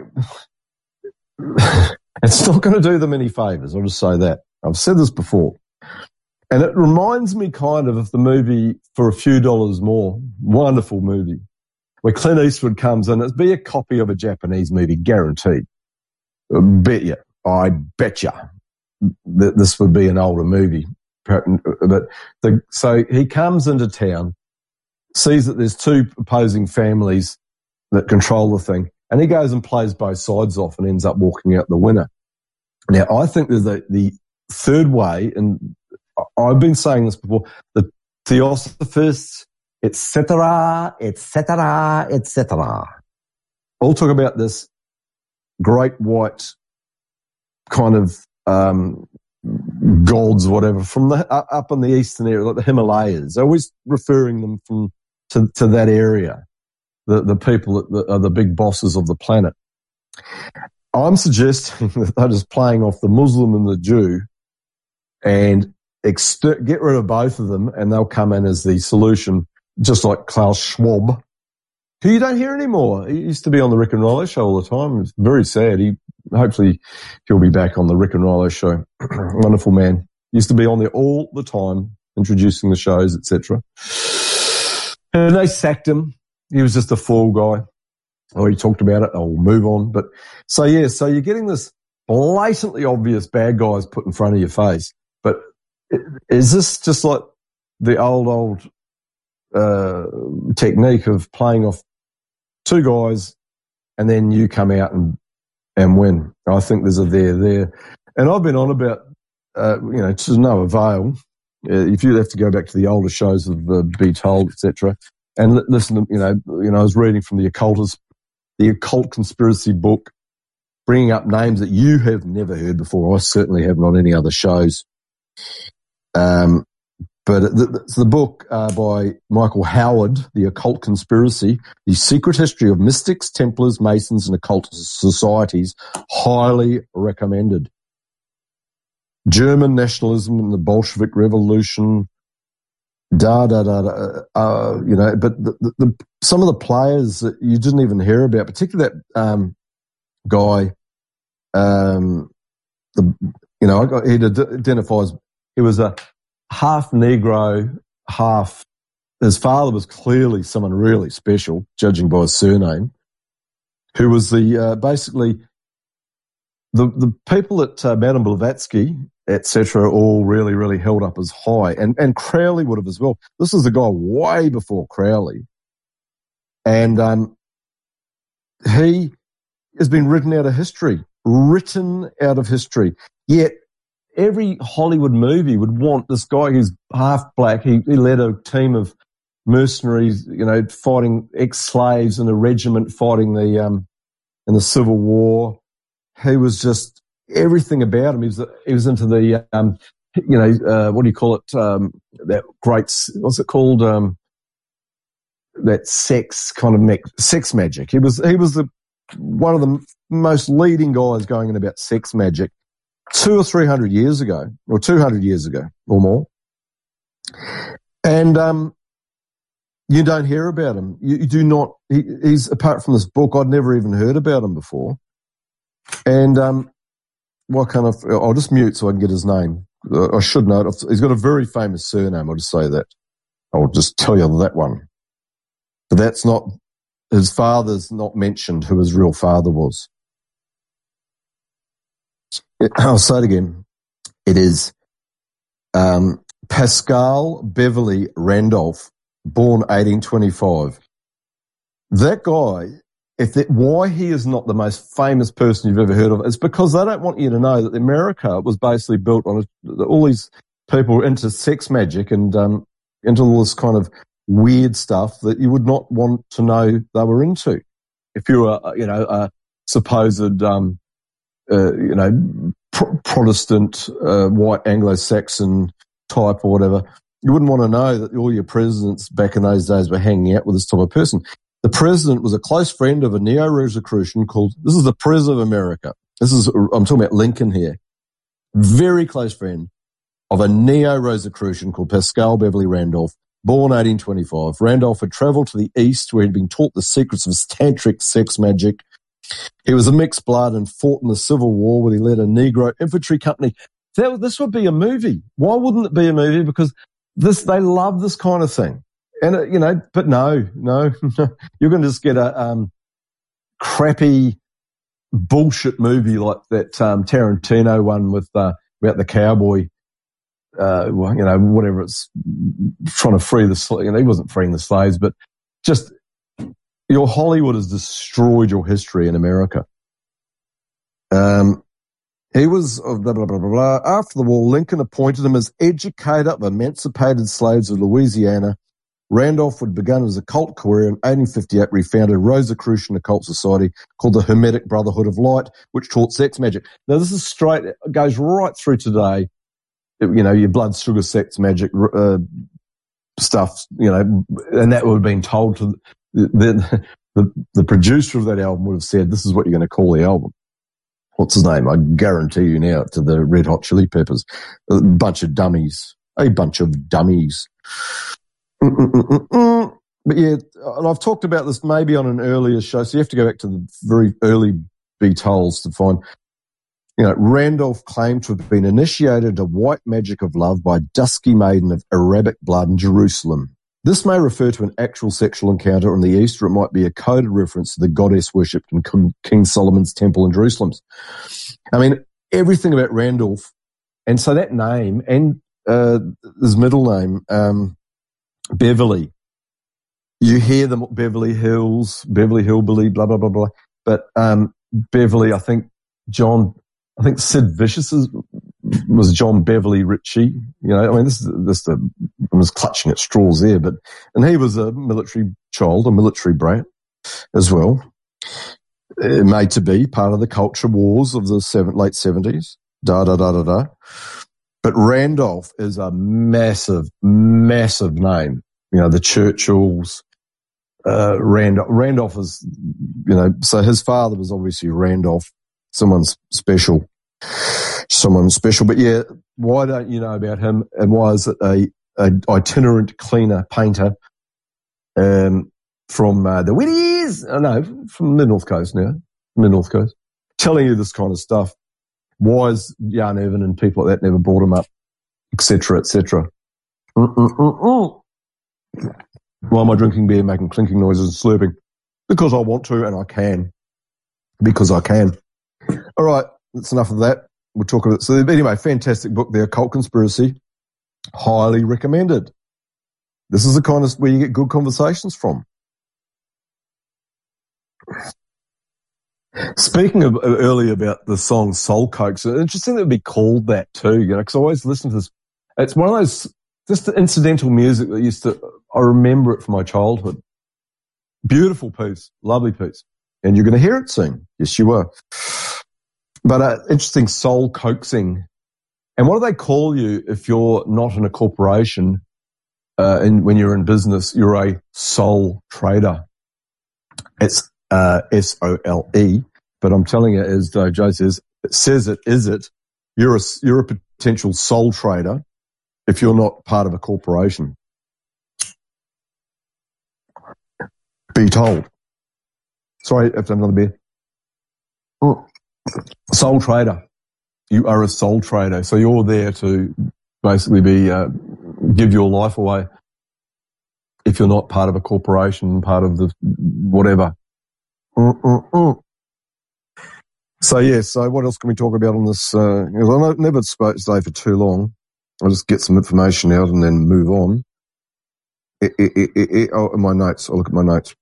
it's not going to do them any favours. I'll just say that. I've said this before. And it reminds me kind of the movie For a Few Dollars More. Wonderful movie. Where Clint Eastwood comes in. It'd be a copy of a Japanese movie, guaranteed. I bet you that this would be an older movie. So he comes into town, sees that there's two opposing families that control the thing, and he goes and plays both sides off and ends up walking out the winner. Now, I think there's the third way, and I've been saying this before, the Theosophists, etc., etc., etc., all talk about this great white kind of gods, whatever, from the up in the eastern area, like the Himalayas. They're always referring them to that area, the people that are the big bosses of the planet. I'm suggesting that they're just playing off the Muslim and the Jew and get rid of both of them, and they'll come in as the solution, just like Klaus Schwab, who you don't hear anymore. He used to be on the Rick and Rollo show all the time. It's very sad. Hopefully he'll be back on the Rick and Rollo show. Wonderful man. Used to be on there all the time, introducing the shows, etc. And they sacked him. He was just a fool guy. I already talked about it. I'll move on. But so you're getting this blatantly obvious bad guys put in front of your face. But is this just like the old technique of playing off two guys and then you come out and win? I think there's a there. And I've been on about, to no avail. If you have to go back to the older shows of Be Told, etc., and listen to, I was reading from the Occult Conspiracy book, bringing up names that you have never heard before. I certainly haven't on any other shows. But the book by Michael Howard, The Occult Conspiracy, The Secret History of Mystics, Templars, Masons, and Occult Societies, highly recommended. German nationalism and the Bolshevik Revolution, but some of the players that you didn't even hear about, particularly that guy, he identifies, he was a half Negro, half, his father was clearly someone really special, judging by his surname, who was the basically the people that Madame Blavatsky, etc., all really, really held up as high, and Crowley would have as well. This is the guy way before Crowley, and he has been written out of history. Yet every Hollywood movie would want this guy who's half black. He led a team of mercenaries, fighting ex-slaves in a regiment fighting in the Civil War. He was just everything about him. He was into the, what do you call it? That great, what's it called? That sex kind of sex magic. He was one of the most leading guys going in about sex magic 200 or 300 years ago, or 200 years ago or more. And you don't hear about him. You do not. He's, apart from this book, I'd never even heard about him before. And I'll just mute so I can get his name. I should know it. He's got a very famous surname. I'll just say that. I'll just tell you that one. But that's not, his father's not mentioned who his real father was. I'll say it again. It is Pascal Beverly Randolph, born 1825. That guy, why he is not the most famous person you've ever heard of, is because they don't want you to know that America was basically built on all these people into sex magic and into all this kind of weird stuff that you would not want to know they were into. If you were, a supposed Protestant, white Anglo-Saxon type or whatever, you wouldn't want to know that all your presidents back in those days were hanging out with this type of person. The president was a close friend of a neo-Rosicrucian this is the President of America. I'm talking about Lincoln here. Very close friend of a neo-Rosicrucian called Pascal Beverly Randolph, born 1825. Randolph had travelled to the East where he'd been taught the secrets of tantric sex magic. He was a mixed blood and fought in the Civil War where he led a Negro infantry company. This would be a movie. Why wouldn't it be a movie? Because they love this kind of thing. And, but no, you're going to just get a crappy bullshit movie like that Tarantino one with about the cowboy, whatever it's trying to free the slaves. He wasn't freeing the slaves, but just your Hollywood has destroyed your history in America. He was blah, blah, blah, blah, blah. After the war, Lincoln appointed him as educator of emancipated slaves of Louisiana. Randolph had begun his occult career in 1858, where he founded a Rosicrucian occult society called the Hermetic Brotherhood of Light, which taught sex magic. Now, this is straight, it goes right through today. Your blood, sugar, sex magic stuff, and that would have been told to the producer of that album would have said, this is what you're going to call the album. What's his name? I guarantee you now, to the Red Hot Chili Peppers. A bunch of dummies. But yeah, and I've talked about this maybe on an earlier show, so you have to go back to the very early Beatles to find, Randolph claimed to have been initiated to white magic of love by a dusky maiden of Arabic blood in Jerusalem. This may refer to an actual sexual encounter in the East, or it might be a coded reference to the goddess worshipped in King Solomon's temple in Jerusalem. I mean, everything about Randolph, and so that name and his middle name, Beverly. You hear them, Beverly Hills, Beverly Hillbilly, blah, blah, blah, blah. But Beverly, I think Sid Vicious was John Beverly Ritchie. I'm just clutching at straws there. And he was a military child, a military brat as well. Made to be part of the culture wars of the late 70s. But Randolph is a massive, massive name. The Churchills, Randolph is, so his father was obviously Randolph, someone special. But yeah, why don't you know about him? And why is it a itinerant cleaner painter, from the Whittiers? From the Mid-North Coast now, telling you this kind of stuff. Why is Jan Irvin and people like that never brought him up, etc., etc. Why am I drinking beer, making clinking noises and slurping? Because I want to and I can. Because I can. All right, that's enough of that. We'll talk about it. So anyway, fantastic book, The Occult Conspiracy. Highly recommended. This is the kind of where you get good conversations from. Speaking of earlier about the song Soul Coke, it's interesting that it would be called that too, because I always listen to this. It's one of those, just the incidental music that I remember it from my childhood. Beautiful piece, lovely piece. And you're going to hear it soon. Yes, you are. But interesting, soul coaxing. And what do they call you if you're not in a corporation and when you're in business, you're a sole trader? It's SOLE, but I'm telling you, as Joe says, you're a potential sole trader if you're not part of a corporation. Be told. Sorry, I have to have another beer. Sole trader. You are a sole trader, so you're there to basically give your life away if you're not part of a corporation, part of the whatever. So what else can we talk about on this? I never spoke today for too long. I'll just get some information out and then move on. My notes. I'll look at my notes.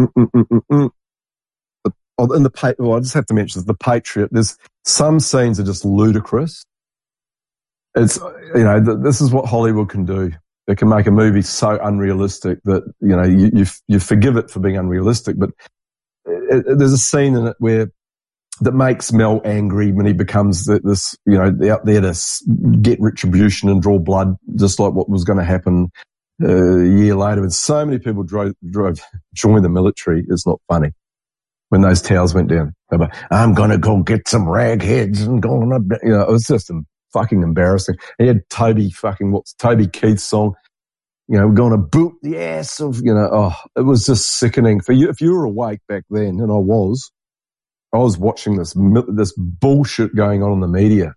I just have to mention the Patriot. There's some scenes are just ludicrous. It's, this is what Hollywood can do. They can make a movie so unrealistic that, you forgive it for being unrealistic, but there's a scene in it where that makes Mel angry when he becomes this, out there to get retribution and draw blood, just like what was going to happen a year later. And so many people joined the military. It's not funny. When those towers went down, they were, I'm going to go get some ragheads and it was just fucking embarrassing. He had Toby Keith's song, we're going to boot the ass of, it was just sickening. For you, if you were awake back then, and I was watching this bullshit going on in the media.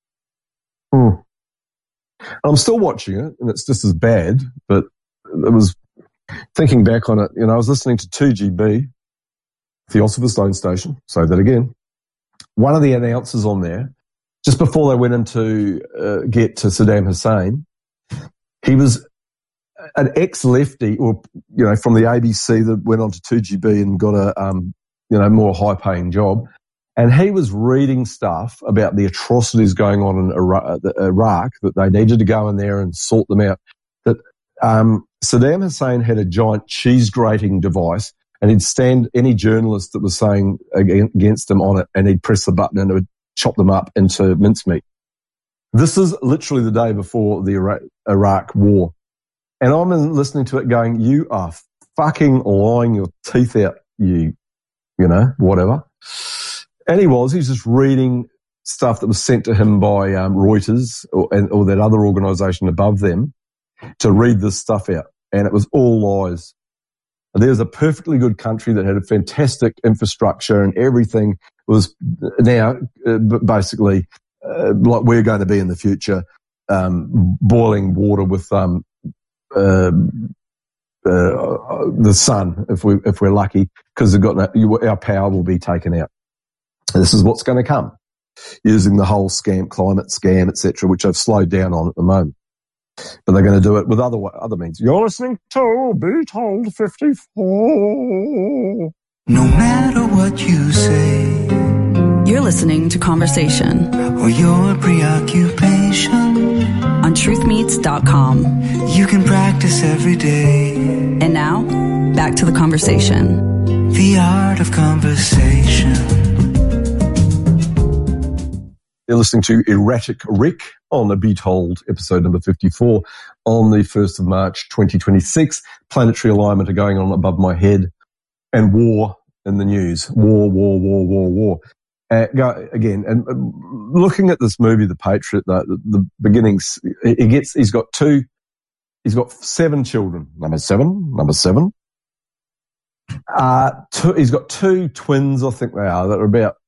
I'm still watching it, and it's just as bad, but it was thinking back on it. I was listening to 2GB, Theosopher Stone Station, say that again. One of the announcers on there, just before they went into get to Saddam Hussein, he was an ex-lefty, or from the ABC that went on to 2GB and got a more high-paying job, and he was reading stuff about the atrocities going on in Iraq, that they needed to go in there and sort them out. That Saddam Hussein had a giant cheese grating device, and he'd stand any journalist that was saying against him on it, and he'd press the button and it would chop them up into mincemeat. This is literally the day before the Iraq war. And I'm listening to it going, you are fucking lying your teeth out, whatever. And he's just reading stuff that was sent to him by Reuters or that other organisation above them to read this stuff out. And it was all lies. There's a perfectly good country that had a fantastic infrastructure, and everything was now basically like we're going to be in the future, boiling water with the sun if we're lucky, because our power will be taken out. And this is what's going to come, using the whole climate scam, etc., which I've slowed down on at the moment. But they're going to do it with other means. You're listening to Be Told 54. No matter what you say, You're listening to Conversation or your preoccupation, on truthmeets.com. you can practice every day. And now, back to the conversation. The art of conversation. You're listening to Erratic Rick on the Be Told, episode number 54, on the 1st of March 2026. Planetary alignment are going on above my head, and war in the news. War. Again, and looking at this movie, The Patriot, the beginnings, he's got 7 children. Number seven. He's got 2 twins, I think they are, that are about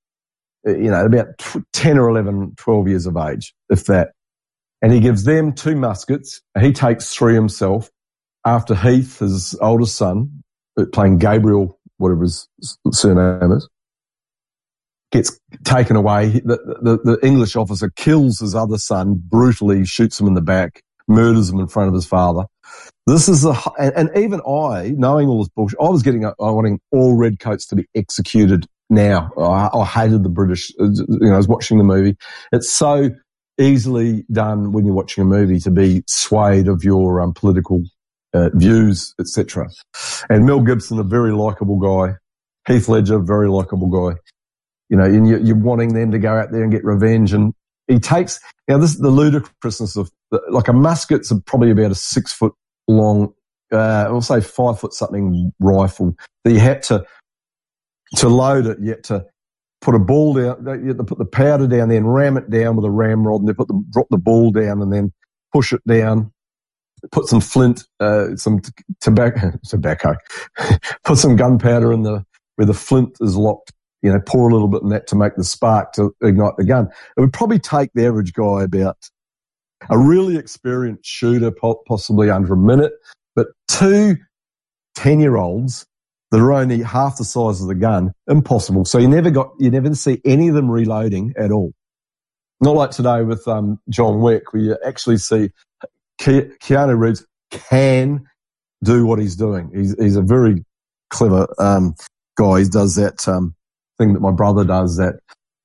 10 or 11, 12 years of age, if that. And he gives them 2 muskets. He takes 3 himself after Heath, his oldest son, playing Gabriel, whatever his surname is, gets taken away. The English officer kills his other son, brutally shoots him in the back, murders him in front of his father. This is and even I, knowing all this bullshit, I was wanting all redcoats to be executed now. I hated the British. I was watching the movie. It's so easily done when you're watching a movie to be swayed of your political views, etc. And Mel Gibson, a very likeable guy. Heath Ledger, very likeable guy. And you're wanting them to go out there and get revenge. And he takes, this is the ludicrousness of, like, a musket's probably about a 6 foot long, we'll say 5 foot something rifle that you had to load it, you had to put a ball down, you had to put the powder down, then ram it down with a ramrod, and then drop the ball down, and then push it down, put some flint, some tobacco, put some gunpowder where the flint is locked, pour a little bit in that to make the spark to ignite the gun. It would probably take the average guy about a really experienced shooter, possibly under a minute, but 2 10-year-olds that are only half the size of the gun, impossible. So you never see any of them reloading at all. Not like today with John Wick, where you actually see Keanu Reeves can do what he's doing. He's a very clever guy. He does that thing that my brother does, that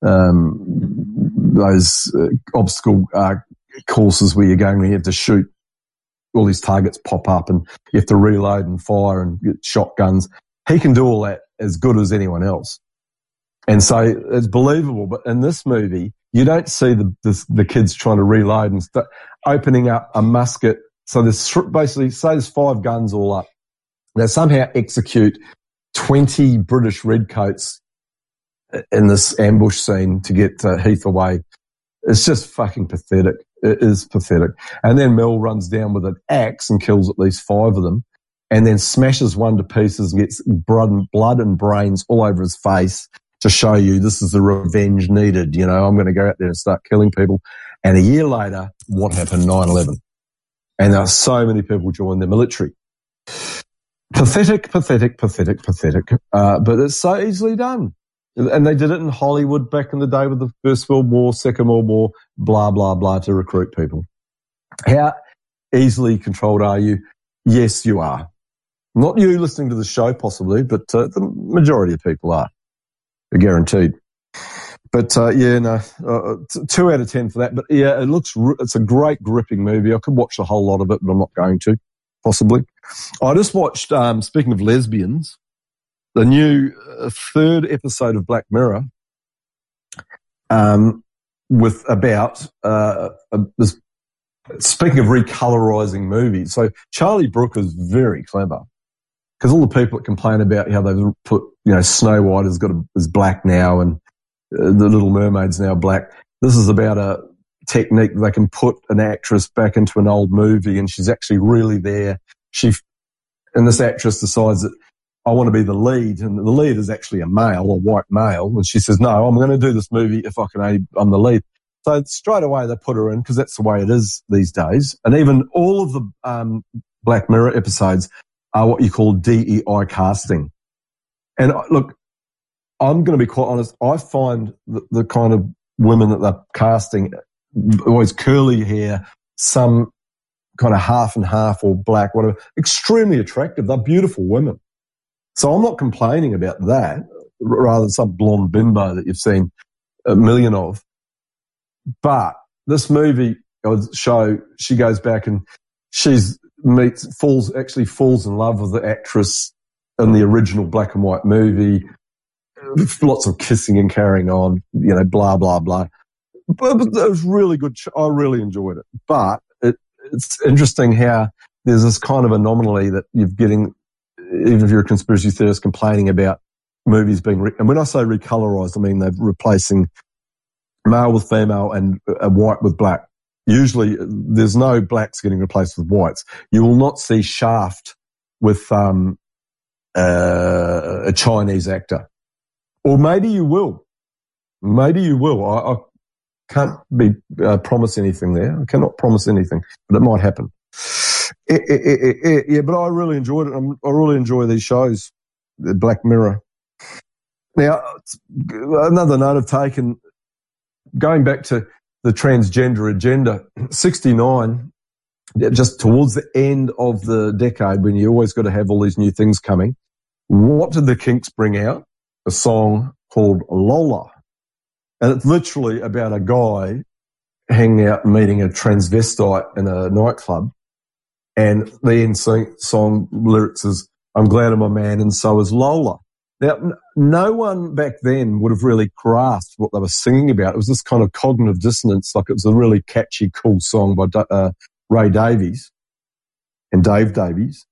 those obstacle courses where you're going and you have to shoot, all these targets pop up and you have to reload and fire and get shotguns. He can do all that as good as anyone else. And so it's believable. But in this movie, you don't see the kids trying to reload and opening up a musket. So there's basically, say there's 5 guns all up. They somehow execute 20 British redcoats in this ambush scene to get Heath away. It's just fucking pathetic. It is pathetic. And then Mel runs down with an axe and kills at least 5 of them, and then smashes one to pieces and gets blood and brains all over his face to show you this is the revenge needed. You know, I'm going to go out there and start killing people. And a year later, what happened? 9/11. And there are so many people joined the military. Pathetic, pathetic, pathetic, pathetic. But it's so easily done. And they did it in Hollywood back in the day with the First World War, Second World War, blah, blah, blah, to recruit people. How easily controlled are you? Yes, you are. Not you listening to the show, possibly, but the majority of people are. Guaranteed. But, 2 out of 10 for that. But, yeah, it's a great, gripping movie. I could watch a whole lot of it, but I'm not going to, possibly. I just watched, speaking of lesbians, the new 3rd episode of Black Mirror, with about, speaking of recolorizing movies. So Charlie Brooker is very clever, because all the people that complain about how they've put, Snow White is black now and the Little Mermaid's now black. This is about a technique they can put an actress back into an old movie and she's actually really there. And this actress decides that I want to be the lead, and the lead is actually a white male, and she says, no, I'm going to do this movie if I'm the lead. So straight away they put her in, because that's the way it is these days. And even all of the Black Mirror episodes are what you call DEI casting. And look, I'm going to be quite honest, I find the kind of women that they're casting, always curly hair, some kind of half and half or black, whatever, extremely attractive. They're beautiful women. So I'm not complaining about that, rather than some blonde bimbo that you've seen a million of. But this movie show, she goes back and falls in love with the actress in the original black and white movie. Lots of kissing and carrying on, blah, blah, blah. But it was really good. I really enjoyed it. But it's interesting how there's this kind of anomaly that you're getting, even if you're a conspiracy theorist, complaining about movies being, and when I say recolorized, I mean they're replacing male with female and white with black. Usually there's no blacks getting replaced with whites. You will not see Shaft with a Chinese actor. Or maybe you will. I can't promise anything there. I cannot promise anything, but it might happen. Yeah, but I really enjoyed it. I really enjoy these shows, the Black Mirror. Now, another note I've taken, going back to the transgender agenda, 69, just towards the end of the decade, when you always got to have all these new things coming, what did the Kinks bring out? A song called Lola. And it's literally about a guy hanging out and meeting a transvestite in a nightclub. And the end song lyrics is, I'm glad I'm a man and so is Lola. Now, no one back then would have really grasped what they were singing about. It was this kind of cognitive dissonance, like it was a really catchy, cool song by Ray Davies and Dave Davies.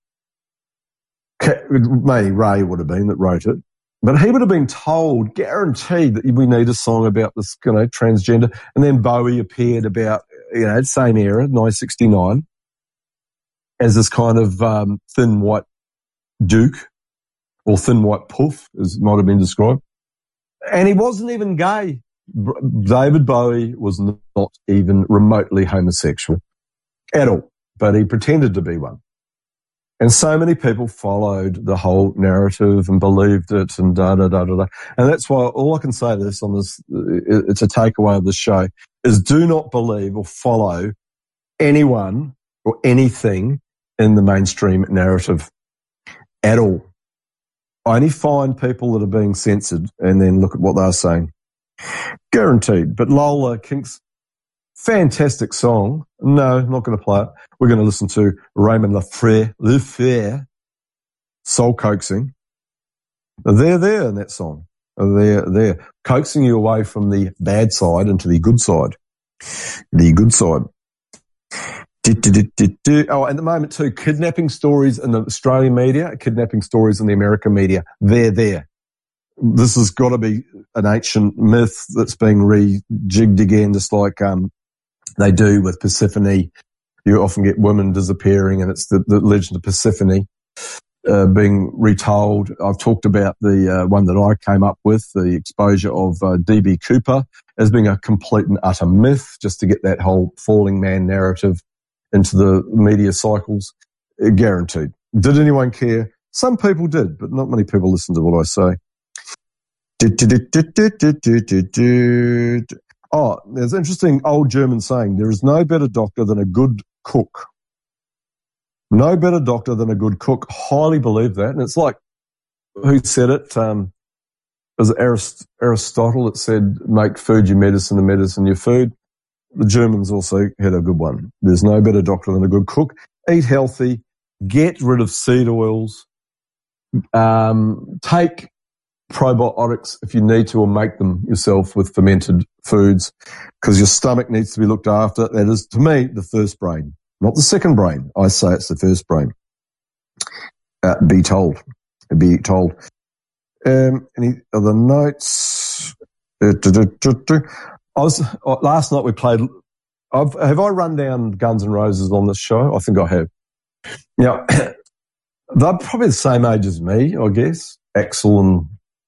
Maybe Ray would have been that wrote it. But he would have been told, guaranteed, that we need a song about this, transgender. And then Bowie appeared about, same era, 1969, as this kind of thin white duke, or thin white puff, as it might have been described. And he wasn't even gay. David Bowie was not even remotely homosexual at all, but he pretended to be one. And so many people followed the whole narrative and believed it and da-da-da-da-da. And that's why all I can say this on this, it's a takeaway of the show, is do not believe or follow anyone or anything in the mainstream narrative at all. Only find people that are being censored and then look at what they're saying. Guaranteed. But Lola, Kinks, fantastic song. No, not going to play it. We're going to listen to Raymond Lefebvre, Soul Coaxing. They're there in that song. They're coaxing you away from the bad side into the good side. The good side. Oh, at the moment too, kidnapping stories in the Australian media, kidnapping stories in the American media, they're there. This has got to be an ancient myth that's being rejigged again, just like they do with Persephone. You often get women disappearing, and it's the legend of Persephone being retold. I've talked about the one that I came up with, the exposure of D.B. Cooper as being a complete and utter myth, just to get that whole falling man narrative into the media cycles. Guaranteed. Did anyone care? Some people did, but not many people listened to what I say. Oh, there's an interesting old German saying, there is no better doctor than a good cook. No better doctor than a good cook. Highly believe that. And it's like, who said it? Was it Aristotle that said, make food your medicine and medicine your food? The Germans also had a good one. There's no better doctor than a good cook. Eat healthy. Get rid of seed oils. Take probiotics if you need to, or make them yourself with fermented foods, because your stomach needs to be looked after. That is, to me, the first brain, not the second brain. I say it's the first brain. Be told. Any other notes? Last night we played. Have I run down Guns N' Roses on this show? I think I have. Now, they're probably the same age as me, I guess. Axl and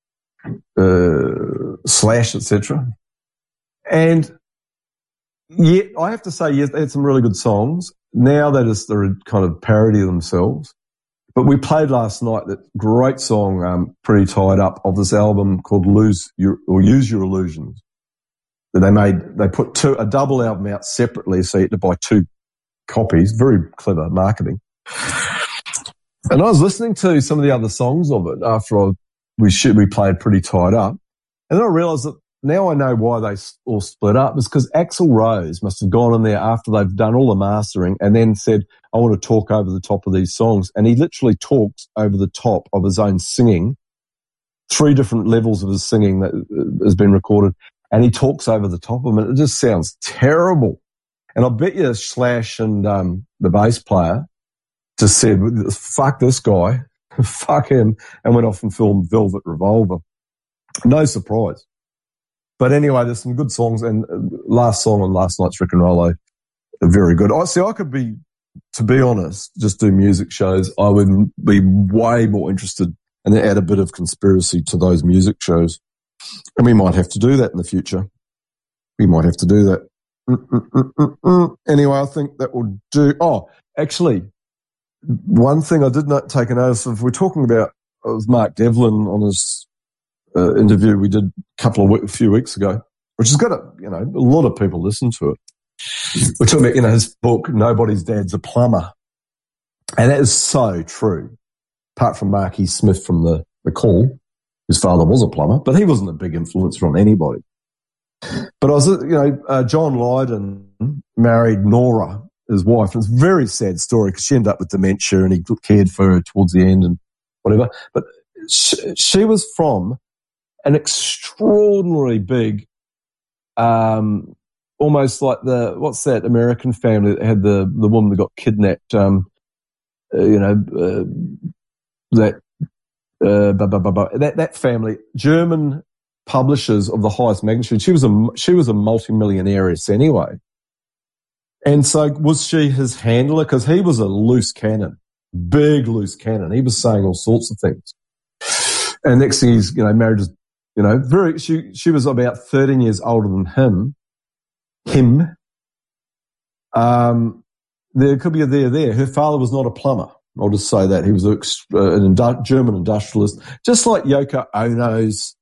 Slash, etc. And yet, I have to say, yes, they had some really good songs. Now they're kind of parody themselves. But we played last night that great song, Pretty Tied Up, of this album called Use Your Illusions. They put a double album out separately, so you had to buy 2 copies. Very clever marketing. And I was listening to some of the other songs of it after we played Pretty Tied Up. And then I realised that now I know why they all split up. It's because Axl Rose must have gone in there after they've done all the mastering and then said, I want to talk over the top of these songs. And he literally talks over the top of his own singing, 3 different levels of his singing that has been recorded. And he talks over the top of them. It just sounds terrible. And I bet you Slash and the bass player just said, fuck this guy, fuck him, and went off and filmed Velvet Revolver. No surprise. But anyway, there's some good songs, and last song on last night's Rick and Rollo are very good. I could be, to be honest, just do music shows. I would be way more interested and then add a bit of conspiracy to those music shows. And we might have to do that in the future. We might have to do that. Anyway, I think that will do. Oh, actually, one thing I did not take a notice of, we're talking about Mark Devlin on his interview we did a few weeks ago, which has got a lot of people listen to it. We're talking about, his book, Nobody's Dad's a Plumber. And that is so true. Apart from Marky Smith from the Call, his father was a plumber, but he wasn't a big influencer on anybody. But I was, John Lydon married Nora, his wife. And it's a very sad story because she ended up with dementia and he cared for her towards the end and whatever. But she was from an extraordinarily big, almost like what's that American family that had the woman that got kidnapped, that family, German publishers of the highest magnitude. She was a multi-millionairess anyway. And so was she his handler? Because he was a loose cannon, big loose cannon. He was saying all sorts of things. And next thing he's, married to, she was about 13 years older than him. There could be a there. Her father was not a plumber. I'll just say that. He was a German industrialist, just like Yoko Ono's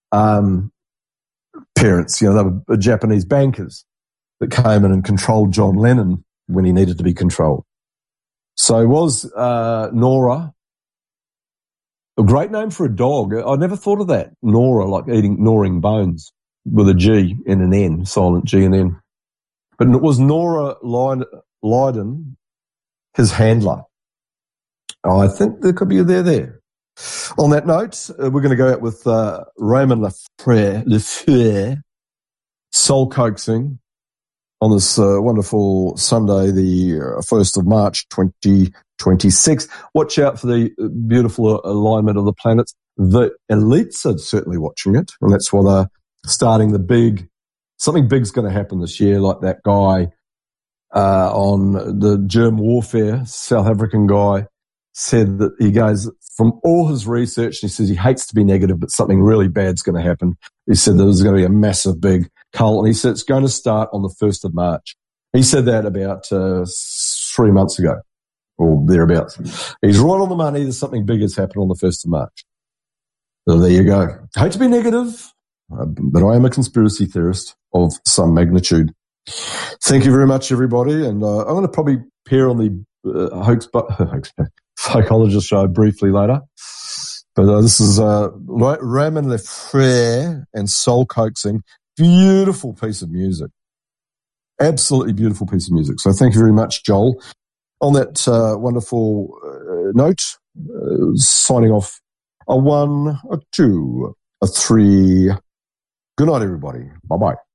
parents. They were Japanese bankers that came in and controlled John Lennon when he needed to be controlled. So was Nora a great name for a dog? I never thought of that. Nora, like gnawing bones with a G and an N, silent G and N. But it was Nora Lydon, his handler. I think there could be a there. On that note, we're going to go out with Raymond Lefrère, Soul Coaxing, on this wonderful Sunday, the 1st of March, 2026. Watch out for the beautiful alignment of the planets. The elites are certainly watching it, and that's why they're starting something big's going to happen this year, like that guy on the germ warfare, South African guy, said that he goes, from all his research, and he says he hates to be negative, but something really bad's going to happen. He said there's going to be a massive big cult, and he said it's going to start on the 1st of March. He said that about 3 months ago, or thereabouts. He's right on the money. There's something big has happened on the 1st of March. So there you go. I hate to be negative, but I am a conspiracy theorist of some magnitude. Thank you very much, everybody. And I'm going to probably appear on the Psychologist show briefly later. But this is Raymond Lefrère and Soul Coaxing. Beautiful piece of music. Absolutely beautiful piece of music. So thank you very much, Joel. On that wonderful note, signing off, a 1, a 2, a 3. Good night, everybody. Bye-bye.